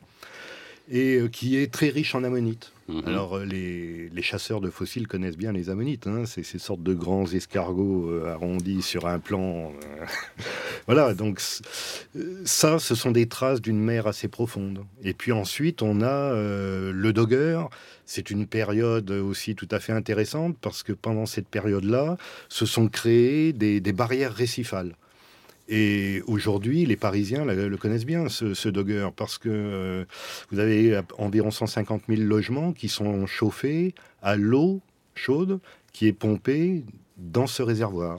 et qui est très riche en ammonites. Mmh. Alors, les, les chasseurs de fossiles connaissent bien les ammonites. Hein, c'est ces sortes de grands escargots euh, arrondis sur un plan. Euh, voilà, donc ça, ce sont des traces d'une mer assez profonde. Et puis ensuite, on a euh, le Dogger. C'est une période aussi tout à fait intéressante parce que pendant cette période-là, se sont créées des, des barrières récifales. Et aujourd'hui, les Parisiens le, le connaissent bien, ce, ce Dogger, parce que euh, vous avez environ cent cinquante mille logements qui sont chauffés à l'eau chaude qui est pompée dans ce réservoir.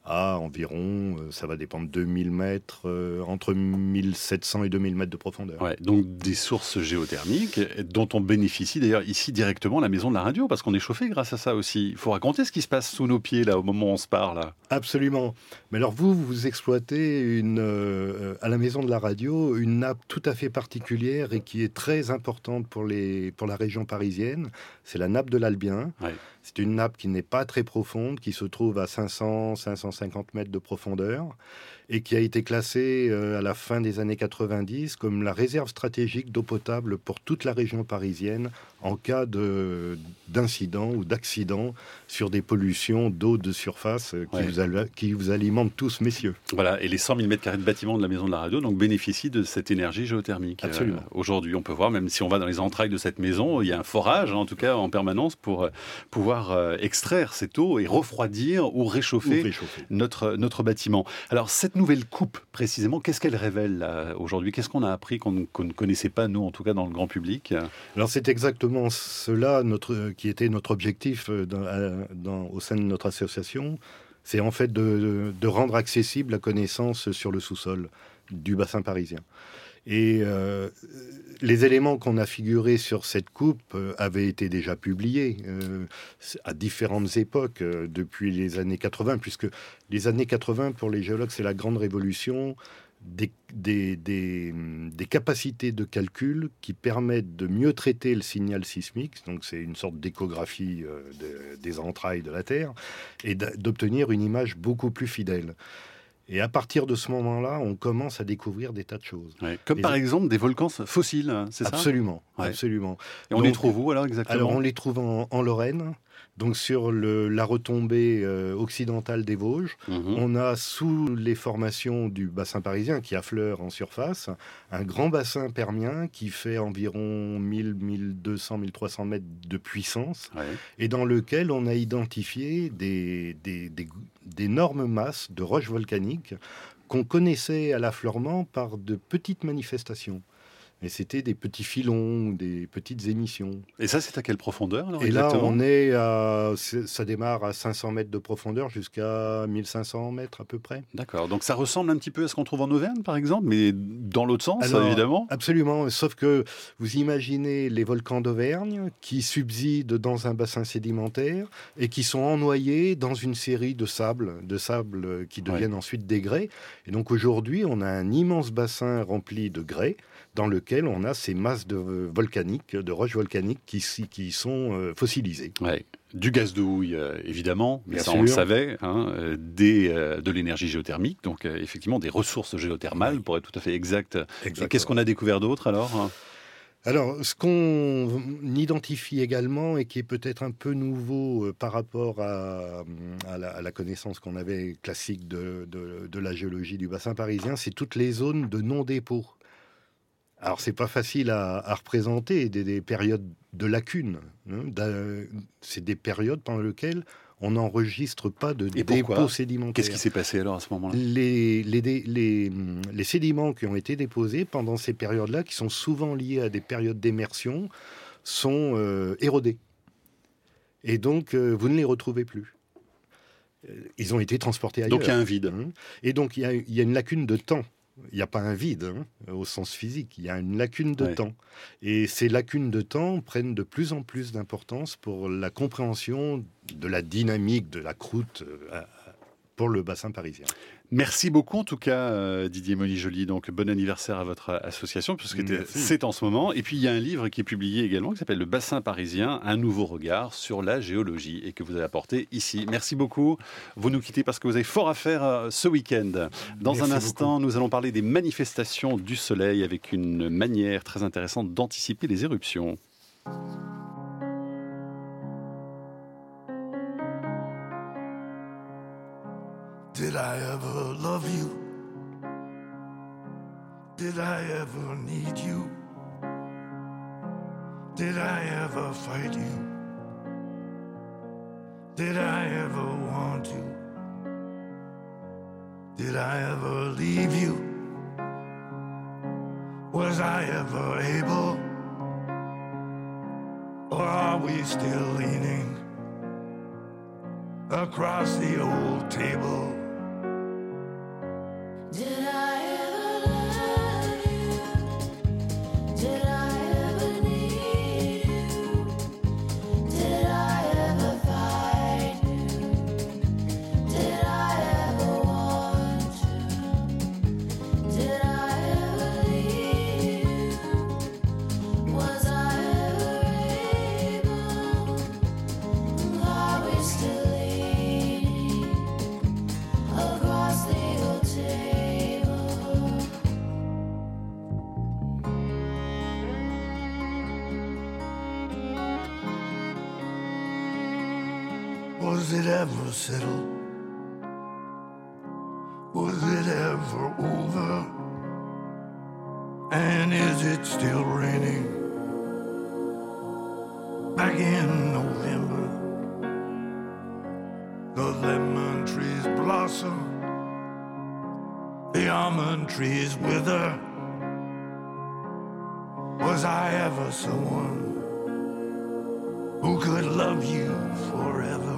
À environ, euh, ça va dépendre de deux mille mètres, euh, entre mille sept cents et deux mille mètres de profondeur. Ouais, donc des sources géothermiques dont on bénéficie d'ailleurs ici directement à la maison de la radio, parce qu'on est chauffé grâce à ça aussi. Il faut raconter ce qui se passe sous nos pieds là, au moment où on se parle. Là. Absolument. Mais alors vous, vous exploitez une, euh, à la maison de la radio une nappe tout à fait particulière et qui est très importante pour, les, pour la région parisienne. C'est la nappe de l'Albien. Ouais. C'est une nappe qui n'est pas très profonde, qui se trouve à cinq cents à cinq cent cinquante mètres de profondeur et qui a été classée euh, à la fin des années quatre-vingt-dix comme la réserve stratégique d'eau potable pour toute la région parisienne en cas de, d'incident ou d'accident sur des pollutions d'eau de surface euh, qui, ouais. vous al- qui vous alimentent tous, messieurs. Voilà, et les cent mille mètres carrés de bâtiment de la maison de la radio donc, bénéficient de cette énergie géothermique. Absolument. Euh, aujourd'hui, on peut voir, même si on va dans les entrailles de cette maison, il y a un forage, en tout cas en permanence, pour euh, pouvoir euh, extraire cette eau et refroidir ou réchauffer, ou réchauffer. Notre, notre bâtiment. Alors, cette nouvelle coupe, précisément, qu'est-ce qu'elle révèle là, aujourd'hui? Qu'est-ce qu'on a appris qu'on, qu'on ne connaissait pas, nous, en tout cas, dans le grand public? Alors, c'est exactement cela notre, qui était notre objectif dans, dans, au sein de notre association. C'est en fait de, de rendre accessible la connaissance sur le sous-sol du bassin parisien. Et euh, les éléments qu'on a figurés sur cette coupe euh, avaient été déjà publiés euh, à différentes époques, euh, depuis les années quatre-vingts, puisque les années quatre-vingts, pour les géologues, c'est la grande révolution des, des, des, des capacités de calcul qui permettent de mieux traiter le signal sismique, donc c'est une sorte d'échographie euh, de, des entrailles de la Terre, et d'obtenir une image beaucoup plus fidèle. Et à partir de ce moment-là, on commence à découvrir des tas de choses. Ouais, comme et par je... exemple des volcans fossiles, c'est ça? Absolument, ouais. absolument. Et on donc, les trouve où alors exactement? Alors on les trouve en, en Lorraine, donc sur le, la retombée euh, occidentale des Vosges. Mmh. On a sous les formations du bassin parisien qui affleure en surface, un grand bassin permien qui fait environ mille, mille deux cents, mille trois cents mètres de puissance, ouais. et dans lequel on a identifié des, des, des, d'énormes masses de roches volcaniques qu'on connaissait à l'affleurement par de petites manifestations. Et c'était des petits filons, des petites émissions. Et ça, c'est à quelle profondeur alors, Et exactement? là, on est à, ça démarre à cinq cents mètres de profondeur jusqu'à mille cinq cents mètres à peu près. D'accord. Donc ça ressemble un petit peu à ce qu'on trouve en Auvergne, par exemple, mais dans l'autre sens, alors, évidemment. Absolument. Sauf que vous imaginez les volcans d'Auvergne qui subsident dans un bassin sédimentaire et qui sont ennoyés dans une série de sables, de sables qui deviennent ouais. ensuite des grès. Et donc aujourd'hui, on a un immense bassin rempli de grès, dans lequel on a ces masses de volcaniques, de roches volcaniques qui, qui sont euh, fossilisées. Ouais. Du gaz de houille, euh, évidemment, mais Bien ça sûr. on le savait, hein, euh, des, euh, de l'énergie géothermique, donc euh, effectivement des ressources géothermales, oui. pour être tout à fait exact. Exactement. Et qu'est-ce qu'on a découvert d'autre alors ? Alors, ce qu'on identifie également et qui est peut-être un peu nouveau euh, par rapport à, à, la, à la connaissance qu'on avait classique de, de, de la géologie du bassin parisien, c'est toutes les zones de non-dépôt. Alors, c'est pas facile à, à représenter des, des périodes de lacunes. Hein, c'est des périodes pendant lesquelles on n'enregistre pas de Et dépôts sédimentaires. Qu'est-ce qui s'est passé alors à ce moment-là ? les, les, les, les sédiments qui ont été déposés pendant ces périodes-là, qui sont souvent liés à des périodes d'émersion, sont euh, érodés. Et donc, euh, vous ne les retrouvez plus. Ils ont été transportés ailleurs. Donc, il y a un vide. Et donc, il y a, il y a une lacune de temps. Il n'y a pas un vide, hein, au sens physique. Il y a une lacune de ouais. temps. Et ces lacunes de temps prennent de plus en plus d'importance pour la compréhension de la dynamique de la croûte euh, pour le bassin parisien. Merci beaucoup en tout cas euh, Didier Moly-Joly, donc bon anniversaire à votre association puisque c'est en ce moment. Et puis il y a un livre qui est publié également qui s'appelle Le bassin parisien, un nouveau regard sur la géologie et que vous avez apporté ici. Merci beaucoup. Vous nous quittez parce que vous avez fort à faire euh, ce week-end. Dans Merci un instant, beaucoup. Nous allons parler des manifestations du soleil avec une manière très intéressante d'anticiper les éruptions. Did I ever love you? Did I ever need you? Did I ever fight you? Did I ever want you? Did I ever leave you? Was I ever able? Or are we still leaning across the old table? Did I ever love you? Did I ever need you? Did I ever fight you? Did I ever want you? Did I ever leave you? Was I ever able? Are we still leaning across the old table? Was it ever settled? Was it ever over? And is it still raining? Back in November, the lemon trees blossom, the almond trees wither. Was I ever someone who could love you forever?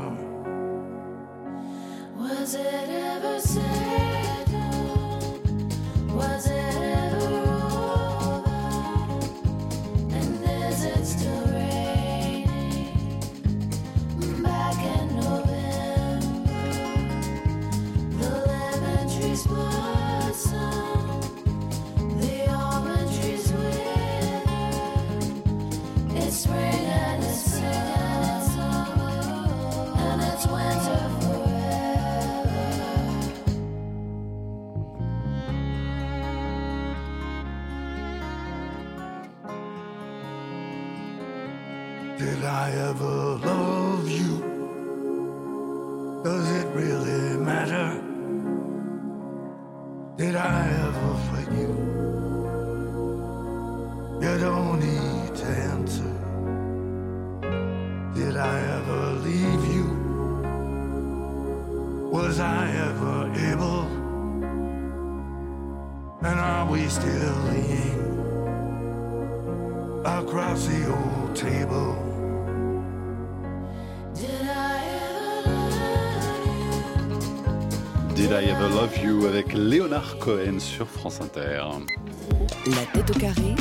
Was it ever settled? Was it ever over? And is it still raining? Back in November, the lemon trees blossom, the almond trees wither. It's spring and it's summer, and it's winter forever. Did I ever love you? Does it really matter? Did I ever fight you? You don't need to answer. Did I ever leave you? Was I ever able? And are we still leaning across the old table? Did I ever love you? Did I Ever Love You avec Léonard Cohen sur France Inter. La tête au carré,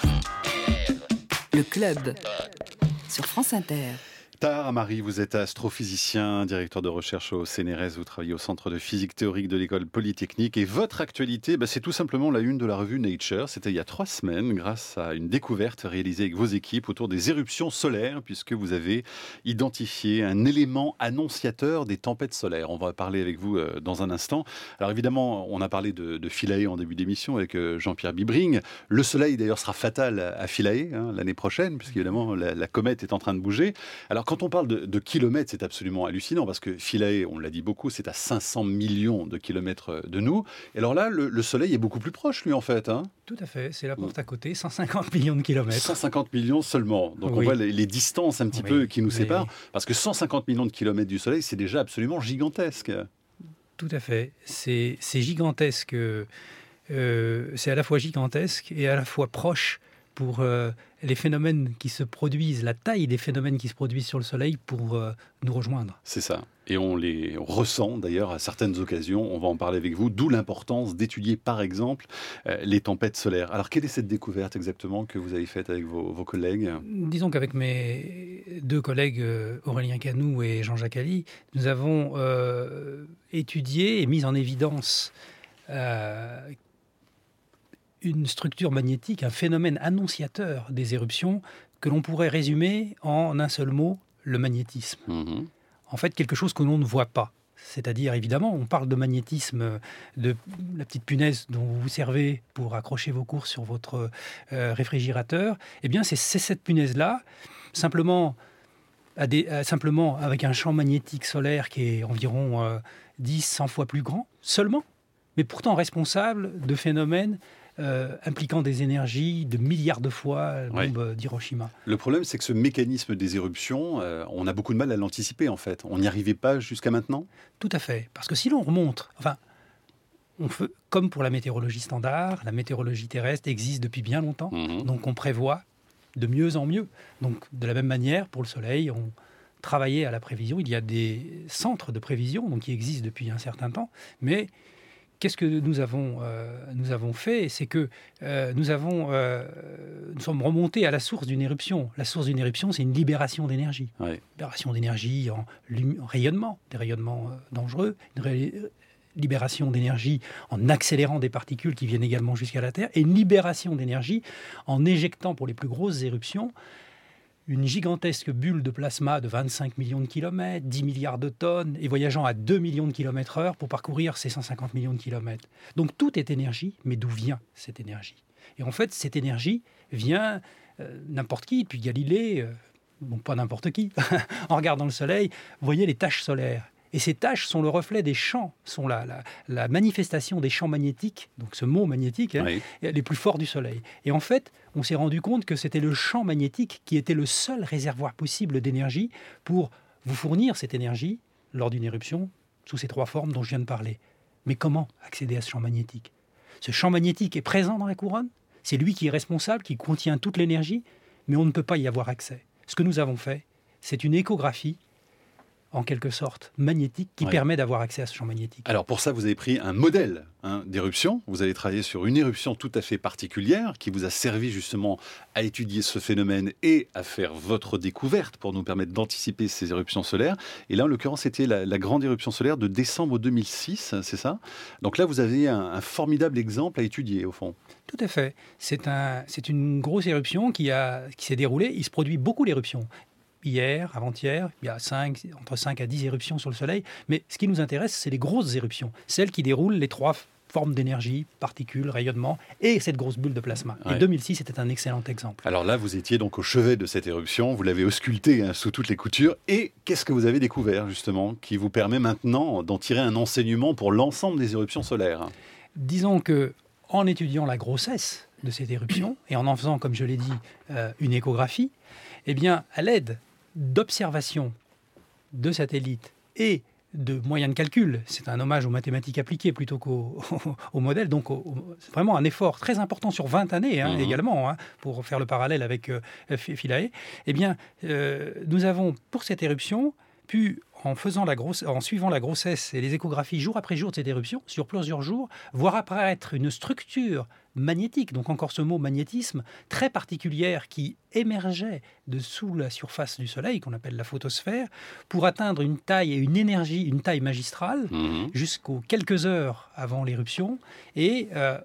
le club sur France Inter. Tahar Amari, vous êtes astrophysicien, directeur de recherche au C N R S, vous travaillez au Centre de physique théorique de l'École polytechnique et votre actualité, bah, c'est tout simplement la une de la revue Nature. C'était il y a trois semaines grâce à une découverte réalisée avec vos équipes autour des éruptions solaires puisque vous avez identifié un élément annonciateur des tempêtes solaires. On va parler avec vous euh, dans un instant. Alors évidemment, on a parlé de, de Philae en début d'émission avec euh, Jean-Pierre Bibring. Le soleil d'ailleurs sera fatal à Philae hein, l'année prochaine puisqu'évidemment la, la comète est en train de bouger. Alors quand quand on parle de, de kilomètres, c'est absolument hallucinant parce que Philae, on l'a dit beaucoup, c'est à cinq cents millions de kilomètres de nous. Et alors là, le, le Soleil est beaucoup plus proche, lui, en fait. Hein. Tout à fait, c'est la porte à côté, cent cinquante millions de kilomètres. cent cinquante millions seulement. Donc oui. on voit les, les distances un petit oui. peu qui nous Mais... séparent. Parce que cent cinquante millions de kilomètres du Soleil, c'est déjà absolument gigantesque. Tout à fait. C'est, c'est gigantesque. Euh, c'est à la fois gigantesque et à la fois proche pour euh, les phénomènes qui se produisent, la taille des phénomènes qui se produisent sur le Soleil pour euh, nous rejoindre. C'est ça. Et on les ressent d'ailleurs à certaines occasions. On va en parler avec vous. D'où l'importance d'étudier par exemple euh, les tempêtes solaires. Alors quelle est cette découverte exactement que vous avez faite avec vos, vos collègues ? Disons qu'avec mes deux collègues euh, Aurélien Canou et Jean-Jacques Ali, nous avons euh, étudié et mis en évidence euh, une structure magnétique, un phénomène annonciateur des éruptions que l'on pourrait résumer en un seul mot, le magnétisme. Mmh. En fait, quelque chose que l'on ne voit pas. C'est-à-dire, évidemment, on parle de magnétisme, de la petite punaise dont vous vous servez pour accrocher vos courses sur votre euh, réfrigérateur. Eh bien, c'est, c'est cette punaise-là, simplement, à des, à, simplement avec un champ magnétique solaire qui est environ euh, dix, cent fois plus grand, seulement, mais pourtant responsable de phénomènes Euh, impliquant des énergies de milliards de fois la bombe oui. d'Hiroshima. Le problème, c'est que ce mécanisme des éruptions, euh, on a beaucoup de mal à l'anticiper en fait. On n'y arrivait pas jusqu'à maintenant ? Tout à fait. Parce que si l'on remonte, enfin, on fait, comme pour la météorologie standard, la météorologie terrestre existe depuis bien longtemps, mmh. donc on prévoit de mieux en mieux. Donc de la même manière, pour le Soleil, on travaillait à la prévision. Il y a des centres de prévision donc, qui existent depuis un certain temps, mais qu'est-ce que nous avons, euh, nous avons fait ? C'est que euh, nous, avons, euh, nous sommes remontés à la source d'une éruption. La source d'une éruption, c'est une libération d'énergie. Oui. Libération d'énergie en, lum- en rayonnement, des rayonnements euh, dangereux, une ré- libération d'énergie en accélérant des particules qui viennent également jusqu'à la Terre, et une libération d'énergie en éjectant pour les plus grosses éruptions une gigantesque bulle de plasma de vingt-cinq millions de kilomètres, dix milliards de tonnes, et voyageant à deux millions de kilomètres heure pour parcourir ces cent cinquante millions de kilomètres. Donc tout est énergie, mais d'où vient cette énergie ? Et en fait, cette énergie vient, euh, n'importe qui, depuis Galilée, euh, bon, pas n'importe qui, en regardant le Soleil, vous voyez les taches solaires. Et ces taches sont le reflet des champs, sont la, la, la manifestation des champs magnétiques, donc ce mot magnétique, hein, Oui. les plus forts du Soleil. Et en fait, on s'est rendu compte que c'était le champ magnétique qui était le seul réservoir possible d'énergie pour vous fournir cette énergie lors d'une éruption sous ces trois formes dont je viens de parler. Mais comment accéder à ce champ magnétique ? Ce champ magnétique est présent dans la couronne, c'est lui qui est responsable, qui contient toute l'énergie, mais on ne peut pas y avoir accès. Ce que nous avons fait, c'est une échographie en quelque sorte magnétique, qui ouais. permet d'avoir accès à ce champ magnétique. Alors pour ça, vous avez pris un modèle hein, d'éruption. Vous avez travaillé sur une éruption tout à fait particulière qui vous a servi justement à étudier ce phénomène et à faire votre découverte pour nous permettre d'anticiper ces éruptions solaires. Et là, en l'occurrence, c'était la, la grande éruption solaire de décembre deux mille six, c'est ça ? Donc là, vous avez un, un formidable exemple à étudier, au fond. Tout à fait. C'est, un, c'est une grosse éruption qui, a, qui s'est déroulée. Il se produit beaucoup d'éruptions. Hier, avant-hier, il y a cinq, entre cinq à dix éruptions sur le Soleil. Mais ce qui nous intéresse, c'est les grosses éruptions, celles qui déroulent les trois formes d'énergie, particules, rayonnement, et cette grosse bulle de plasma. Ouais. Et deux mille six était un excellent exemple. Alors là, vous étiez donc au chevet de cette éruption, vous l'avez auscultée hein, sous toutes les coutures. Et qu'est-ce que vous avez découvert, justement, qui vous permet maintenant d'en tirer un enseignement pour l'ensemble des éruptions solaires ? Disons que, en étudiant la grossesse de cette éruption, et en en faisant, comme je l'ai dit, euh, une échographie, eh bien, à l'aide d'observations de satellites et de moyens de calcul, c'est un hommage aux mathématiques appliquées plutôt qu'au au, au modèle, donc au, au, c'est vraiment un effort très important sur vingt années hein, mmh. également, hein, pour faire le parallèle avec euh, Philae, eh bien, euh, nous avons, pour cette éruption, pu, en, faisant la grosse, en suivant la grossesse et les échographies jour après jour de cette éruption, sur plusieurs jours, voir apparaître une structure magnétique, donc encore ce mot magnétisme, très particulière qui émergeait de sous la surface du Soleil, qu'on appelle la photosphère, pour atteindre une taille et une énergie, une taille magistrale, mmh. jusqu'aux quelques heures avant l'éruption, et euh,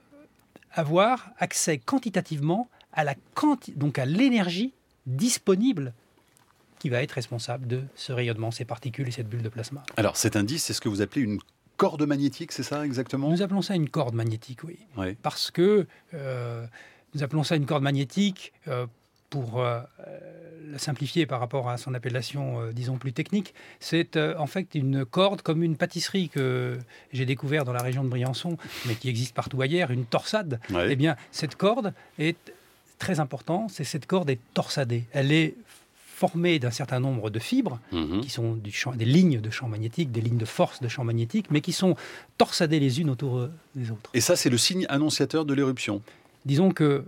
avoir accès quantitativement à, la quanti- donc à l'énergie disponible qui va être responsable de ce rayonnement, ces particules et cette bulle de plasma. Alors cet indice, c'est ce que vous appelez une corde magnétique, c'est ça exactement ? Nous appelons ça une corde magnétique, oui. oui. Parce que euh, nous appelons ça une corde magnétique euh, pour euh, la simplifier par rapport à son appellation, euh, disons, plus technique, c'est euh, en fait une corde comme une pâtisserie que j'ai découvert dans la région de Briançon, mais qui existe partout ailleurs, une torsade. Ouais. Eh bien, cette corde est très importante, c'est cette corde est torsadée. Elle est formée d'un certain nombre de fibres, Mhm. qui sont du champ, des lignes de champ magnétique, des lignes de force de champ magnétique, mais qui sont torsadées les unes autour euh, des autres. Et ça, c'est le signe annonciateur de l'éruption. Disons que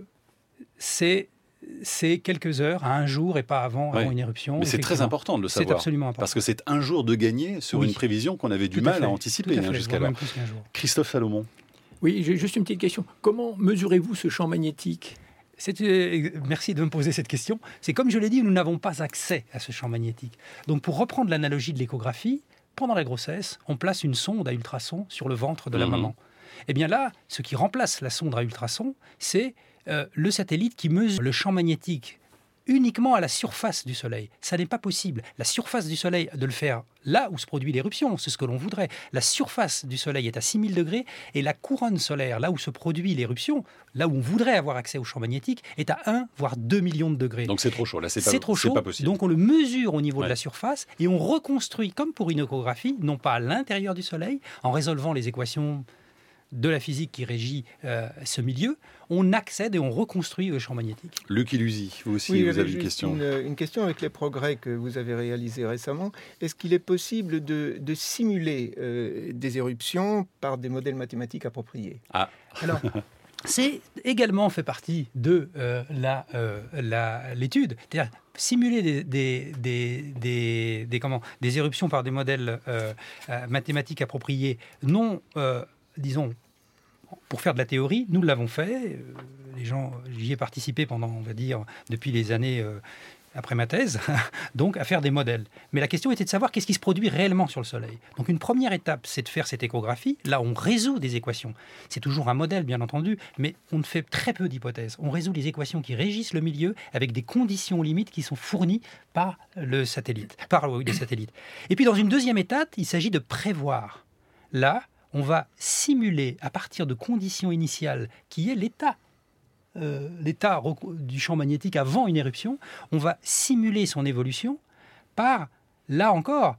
c'est c'est quelques heures à un jour et pas avant, Ouais. avant une éruption. Mais c'est très effectivement. important de le C'est savoir. absolument important. Parce que c'est un jour de gagner sur Oui. une prévision qu'on avait du Tout à mal fait. à anticiper Tout à hein, fait, jusqu'à voire là. même plus qu'un jour. Christophe Salomon. Oui, j'ai juste une petite question. Comment mesurez-vous ce champ magnétique ? C'est, euh, merci de me poser cette question. C'est comme je l'ai dit, nous n'avons pas accès à ce champ magnétique. Donc pour reprendre l'analogie de l'échographie, pendant la grossesse, on place une sonde à ultrasons sur le ventre de la Mhm. maman. Et bien là, ce qui remplace la sonde à ultrasons, c'est euh, le satellite qui mesure le champ magnétique uniquement à la surface du Soleil. Ça n'est pas possible. La surface du Soleil, de le faire là où se produit l'éruption, c'est ce que l'on voudrait. La surface du Soleil est à six mille degrés et la couronne solaire, là où se produit l'éruption, là où on voudrait avoir accès au champ magnétique, est à un voire deux millions de degrés. Donc c'est trop chaud. Là, c'est pas, C'est trop chaud, pas possible. donc on le mesure au niveau Ouais. de la surface et on reconstruit, comme pour une échographie, non pas à l'intérieur du Soleil, en résolvant les équations de la physique qui régit euh, ce milieu, on accède et on reconstruit le champ magnétique. Luc Ilusi, vous aussi, Oui, vous j'avais avez une juste question. Une, une question avec les progrès que vous avez réalisés récemment. Est-ce qu'il est possible de, de simuler euh, des éruptions par des modèles mathématiques appropriés ? Ah, Alors, c'est également fait partie de euh, la, euh, la- l'étude. C'est-à-dire simuler des, des, des, des, des- comment, des éruptions par des modèles euh, euh, mathématiques appropriés, non, euh, disons, pour faire de la théorie, nous l'avons fait. Euh, les gens, j'y ai participé pendant, on va dire, depuis les années euh, après ma thèse, donc à faire des modèles. Mais la question était de savoir qu'est-ce qui se produit réellement sur le Soleil. Donc une première étape, c'est de faire cette échographie. Là, on résout des équations. C'est toujours un modèle, bien entendu, mais on ne fait très peu d'hypothèses. On résout les équations qui régissent le milieu avec des conditions limites qui sont fournies par le satellite, par oui, les satellites. Et puis dans une deuxième étape, il s'agit de prévoir. Là, on va simuler à partir de conditions initiales qui est l'état euh, l'état rec- du champ magnétique avant une éruption, on va simuler son évolution par, là encore,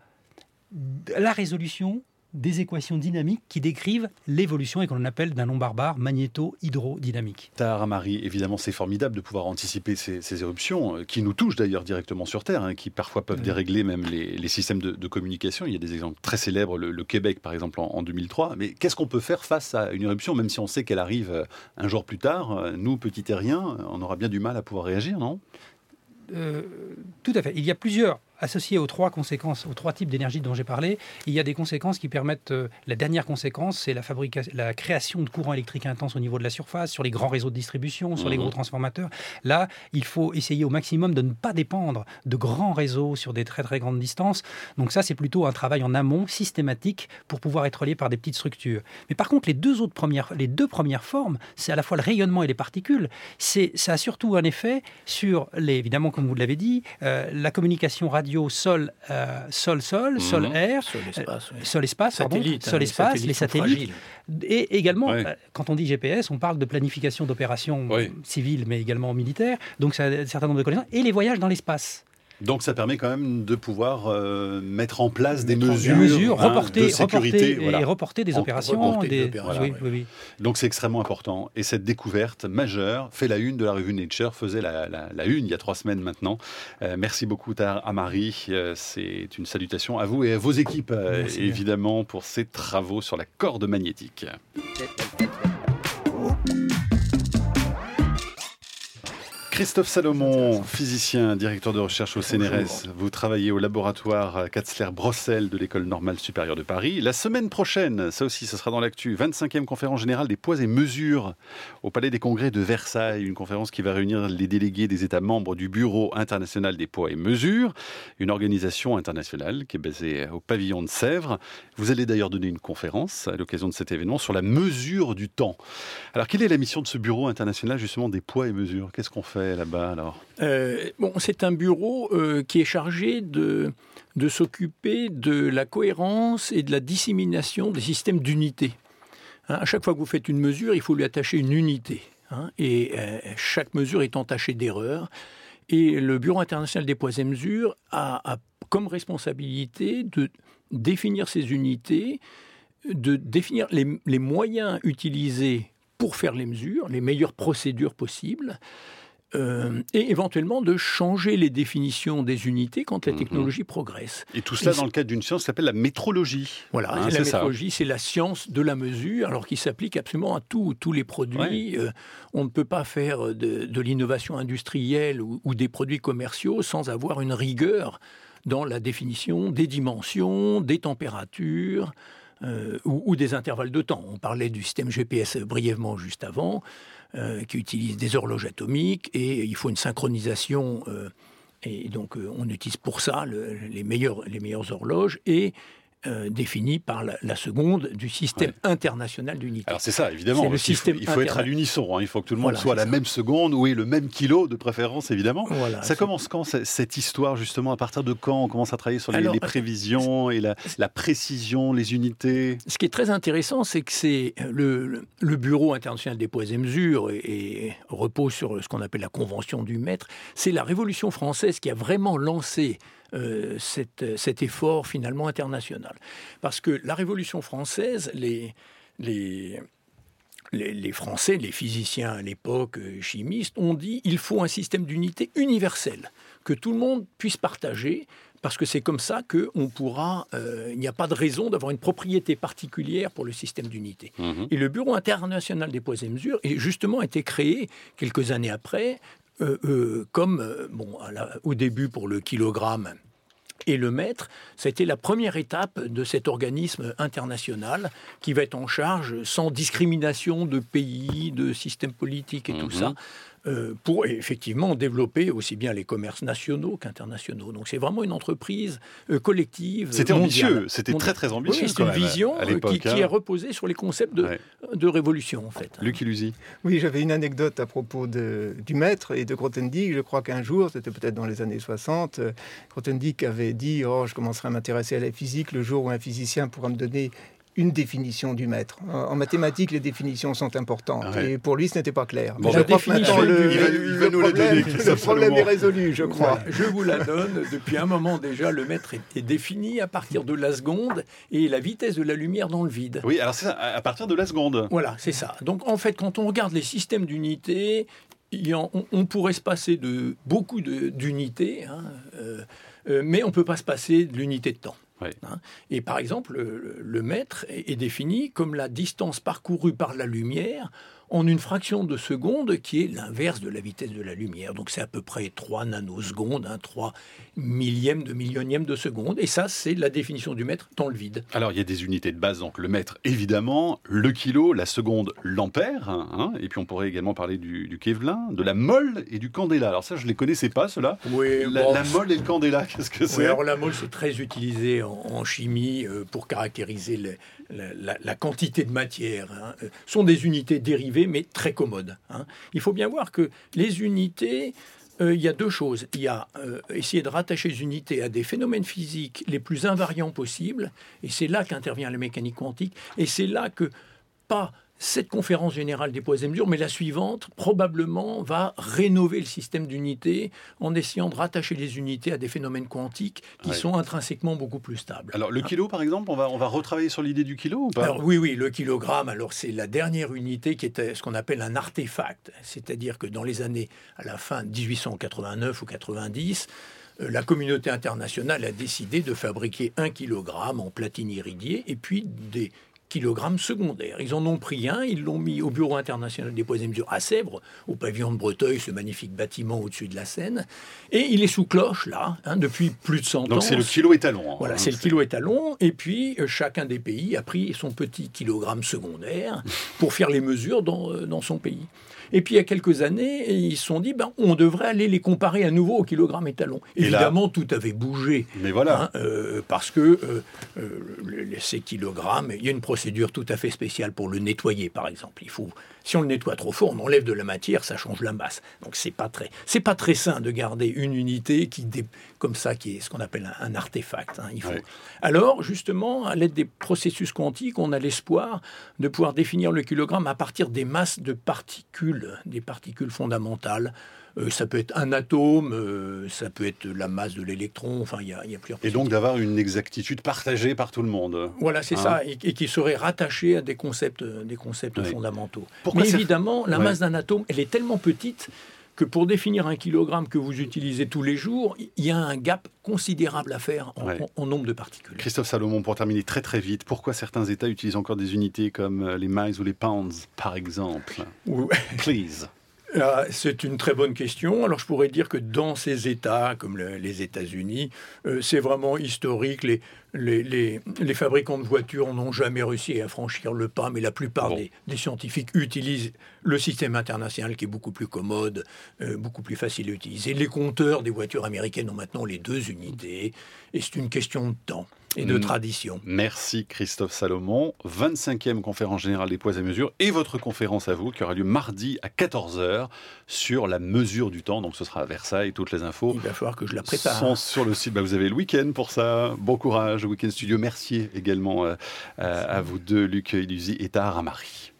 d- la résolution des équations dynamiques qui décrivent l'évolution et qu'on appelle d'un nom barbare magnéto-hydrodynamique. Tahar Amari, évidemment, c'est formidable de pouvoir anticiper ces, ces éruptions, euh, qui nous touchent d'ailleurs directement sur Terre, hein, qui parfois peuvent Oui. dérégler même les, les systèmes de, de communication. Il y a des exemples très célèbres, le, le Québec par exemple en, en deux mille trois. Mais qu'est-ce qu'on peut faire face à une éruption, même si on sait qu'elle arrive euh, un jour plus tard? euh, Nous, petits terriens, on aura bien du mal à pouvoir réagir, non? Euh, tout à fait. Il y a plusieurs, associés aux trois conséquences, aux trois types d'énergie dont j'ai parlé, il y a des conséquences qui permettent... euh, la dernière conséquence, c'est la, fabrication, la création de courants électriques intenses au niveau de la surface, sur les grands réseaux de distribution, sur les Mhm. gros transformateurs. Là, il faut essayer au maximum de ne pas dépendre de grands réseaux sur des très très grandes distances. Donc ça, c'est plutôt un travail en amont, systématique, pour pouvoir être relié par des petites structures. Mais par contre, les deux autres premières, les deux premières formes, c'est à la fois le rayonnement et les particules. C'est, ça a surtout un effet sur, les, évidemment, comme vous l'avez dit, euh, la communication radio sol, euh, sol, sol, sol, Mhm. air, Sur l'espace, oui. sol, espace, pardon, Satellites, hein, sol, les espace, satellites les sont satellites. fragiles. Et également, Ouais. euh, quand on dit G P S, on parle de planification d'opérations Oui. civiles, mais également militaires. Donc, ça a un certain nombre de connaissances. Et les voyages dans l'espace. Donc ça permet quand même de pouvoir euh, mettre en place des Des mesures, mesures, hein, reporter, de sécurité. reporter, voilà. et reporter des En- opérations. reporter des... des opérations, oui, ouais. oui, oui. Donc c'est extrêmement important. Et cette découverte majeure fait la une de la revue Nature, faisait la, la- la une il y a trois semaines maintenant. Euh, merci beaucoup Tahar Amari. Euh, c'est une salutation à vous et à vos équipes, euh, Merci bien. évidemment, pour ces travaux sur la corde magnétique. Christophe Salomon, physicien, directeur de recherche au C N R S. Vous travaillez au laboratoire Katzler-Brossel de l'École normale supérieure de Paris. La semaine prochaine, ça aussi, ça sera dans l'actu, vingt-cinquième conférence générale des poids et mesures au Palais des Congrès de Versailles. Une conférence qui va réunir les délégués des États membres du Bureau international des poids et mesures, une organisation internationale qui est basée au pavillon de Sèvres. Vous allez d'ailleurs donner une conférence à l'occasion de cet événement sur la mesure du temps. Alors, quelle est la mission de ce Bureau international justement des poids et mesures? Qu'est-ce qu'on fait là-bas alors? Euh, bon, c'est un bureau euh, qui est chargé de, de s'occuper de la cohérence et de la dissémination des systèmes d'unité. Hein, à chaque fois que vous faites une mesure, il faut lui attacher une unité. Hein, et euh, chaque mesure est entachée d'erreurs. Et le Bureau international des poids et mesures a, a comme responsabilité de définir ces unités, de définir les, les moyens utilisés pour faire les mesures, les meilleures procédures possibles, euh, et éventuellement de changer les définitions des unités quand la technologie mmh. progresse. Et tout cela et dans le cadre d'une science qui s'appelle la métrologie. Voilà, hein, la métrologie, ça. c'est la science de la mesure, alors qui s'applique absolument à tout, tous les produits. Ouais. Euh, on ne peut pas faire de, de l'innovation industrielle ou, ou des produits commerciaux sans avoir une rigueur dans la définition des dimensions, des températures, Euh, ou, ou des intervalles de temps. On parlait du système G P S brièvement juste avant, euh, qui utilise des horloges atomiques, et il faut une synchronisation, euh, et donc euh, on utilise pour ça le, les, meilleures, les meilleures horloges, et euh, définies par la, la seconde du système ouais. international d'unité. Alors c'est ça, évidemment. C'est le système il faut, il faut être à l'unisson, hein. Il faut que tout le monde voilà, soit à la ça. même seconde, oui, le même kilo de préférence, évidemment. Voilà, ça commence quand, cette histoire, justement? À partir de quand on commence à travailler sur les, Alors, les prévisions et la, la précision, les unités? Ce qui est très intéressant, c'est que c'est le, le, le Bureau international des poids et mesures et, et repose sur ce qu'on appelle la Convention du mètre. C'est la Révolution française qui a vraiment lancé Euh, cet, cet effort finalement international. Parce que la Révolution française, les, les, les, les Français, les physiciens à l'époque, chimistes, ont dit il faut un système d'unité universel, que tout le monde puisse partager, parce que c'est comme ça qu'on pourra... Euh, il n'y a pas de raison d'avoir une propriété particulière pour le système d'unité. Mmh. Et le Bureau international des poids et mesures est justement été créé quelques années après, Euh, euh, comme euh, bon, à la, au début pour le kilogramme et le mètre, ça a été la première étape de cet organisme international qui va être en charge, sans discrimination de pays, de systèmes politiques et mmh. tout ça, euh, pour effectivement développer aussi bien les commerces nationaux qu'internationaux. Donc c'est vraiment une entreprise euh, collective. C'était mondiale. ambitieux, c'était très très ambitieux. Oui, c'est une même, vision à, à qui, hein. qui est reposée sur les concepts de, ouais. de révolution en fait. Lucky Luzi. Oui, j'avais une anecdote à propos de, du mètre et de Grothendieck. Je crois qu'un jour, c'était peut-être dans les années soixante, euh, Grothendieck avait dit oh, je commencerai à m'intéresser à la physique le jour où un physicien pourra me donner une définition du mètre. En mathématiques, les définitions sont importantes. Ah ouais. Et pour lui, ce n'était pas clair. Bon, la définition, le, il va, il va le nous problème, la donner. Le problème est résolu, je crois. Ouais, je vous la donne. Depuis un moment déjà, le mètre est, est défini à partir de la seconde et la vitesse de la lumière dans le vide. Oui, alors c'est ça, à partir de la seconde. Voilà, c'est ça. Donc en fait, quand on regarde les systèmes d'unités, on, on pourrait se passer de beaucoup de, d'unités, hein, euh, euh, mais on ne peut pas se passer de l'unité de temps. Oui. Et par exemple, le, le mètre est, est défini comme la distance parcourue par la lumière en une fraction de seconde qui est l'inverse de la vitesse de la lumière. Donc c'est à peu près trois nanosecondes, hein, trois millièmes de millionième de seconde. Et ça, c'est la définition du mètre dans le vide. Alors il y a des unités de base, donc le mètre évidemment, le kilo, la seconde, l'ampère, hein, et puis on pourrait également parler du, du Kevlin, de la mole et du candéla. Alors ça, je ne les connaissais pas, ceux-là. Oui, la, bon, la mole et le candéla, qu'est-ce que c'est? Oui, alors la mole, c'est très utilisé en, en chimie euh, pour caractériser le, la, la, la quantité de matière. Hein. Euh, sont des unités dérivées, mais très commodes. Hein. Il faut bien voir que les unités... Il euh, y a deux choses. Il y a euh, essayer de rattacher les unités à des phénomènes physiques les plus invariants possibles, et c'est là qu'intervient la mécanique quantique, et c'est là que, pas cette conférence générale des poids et mesures, mais la suivante, probablement, va rénover le système d'unités en essayant de rattacher les unités à des phénomènes quantiques qui ouais. sont intrinsèquement beaucoup plus stables. Alors, le kilo, par exemple, on va, on va retravailler sur l'idée du kilo ou pas? Alors, oui, oui, le kilogramme, alors c'est la dernière unité qui était ce qu'on appelle un artefact, c'est-à-dire que dans les années, à la fin dix-huit cent quatre-vingt-neuf ou quatre-vingt-dix, euh, la communauté internationale a décidé de fabriquer un kilogramme en platine iridiée et puis des kilogrammes secondaires. Ils en ont pris un, ils l'ont mis au Bureau international des poids et mesures à Sèvres, au pavillon de Breteuil, ce magnifique bâtiment au-dessus de la Seine. Et il est sous cloche, là, hein, depuis plus de cent ans. Donc c'est le kilo étalon. Hein, voilà, c'est le kilo étalon. Et puis, euh, chacun des pays a pris son petit kilogramme secondaire pour faire les mesures dans, euh, dans son pays. Et puis, il y a quelques années, ils se sont dit, ben, on devrait aller les comparer à nouveau au kilogramme étalon. Et Évidemment, là, tout avait bougé. Mais voilà. Hein, euh, parce que euh, euh, ces kilogrammes, il y a une procédure tout à fait spéciale pour le nettoyer, par exemple. Il faut, si on le nettoie trop fort, on enlève de la matière, ça change la masse. Donc, c'est pas très, c'est pas très sain de garder une unité qui, dé, comme ça, qui est ce qu'on appelle un, un artefact. Hein, il faut. Ouais. Alors, justement, à l'aide des processus quantiques, on a l'espoir de pouvoir définir le kilogramme à partir des masses de particules, des particules fondamentales, Euh, ça peut être un atome, euh, ça peut être la masse de l'électron, enfin il y a, y a plusieurs Et donc d'avoir une exactitude partagée par tout le monde. Voilà, c'est Hein ça, et, et qui serait rattaché à des concepts, des concepts Oui. fondamentaux. Pourquoi Mais c'est- évidemment, la Ouais. masse d'un atome, elle est tellement petite que pour définir un kilogramme que vous utilisez tous les jours, il y a un gap considérable à faire en, Ouais. en- en nombre de particules. Christophe Salomon, pour terminer très très vite, pourquoi certains États utilisent encore des unités comme euh, les miles ou les pounds, par exemple? Ou- Please. Ah, c'est une très bonne question. Alors je pourrais dire que dans ces États, comme le- les États-Unis, euh, c'est vraiment historique. Les, les, les, les fabricants de voitures n'ont jamais réussi à franchir le pas, mais la plupart Bon. des, des scientifiques utilisent le système international qui est beaucoup plus commode, euh, beaucoup plus facile à utiliser. Les compteurs des voitures américaines ont maintenant les deux unités, et c'est une question de temps et de Mm. tradition. Merci Christophe Salomon. vingt-cinquième conférence générale des poids et mesures et votre conférence à vous qui aura lieu mardi à quatorze heures sur la mesure du temps. Donc ce sera à Versailles. Toutes les infos Il va falloir que je la prépare. sont sur le site. Bah, vous avez le week-end pour ça. Bon courage au Week-end Studio. Merci également euh, euh, à vous deux, Luc Ilusi et Tahar Amari.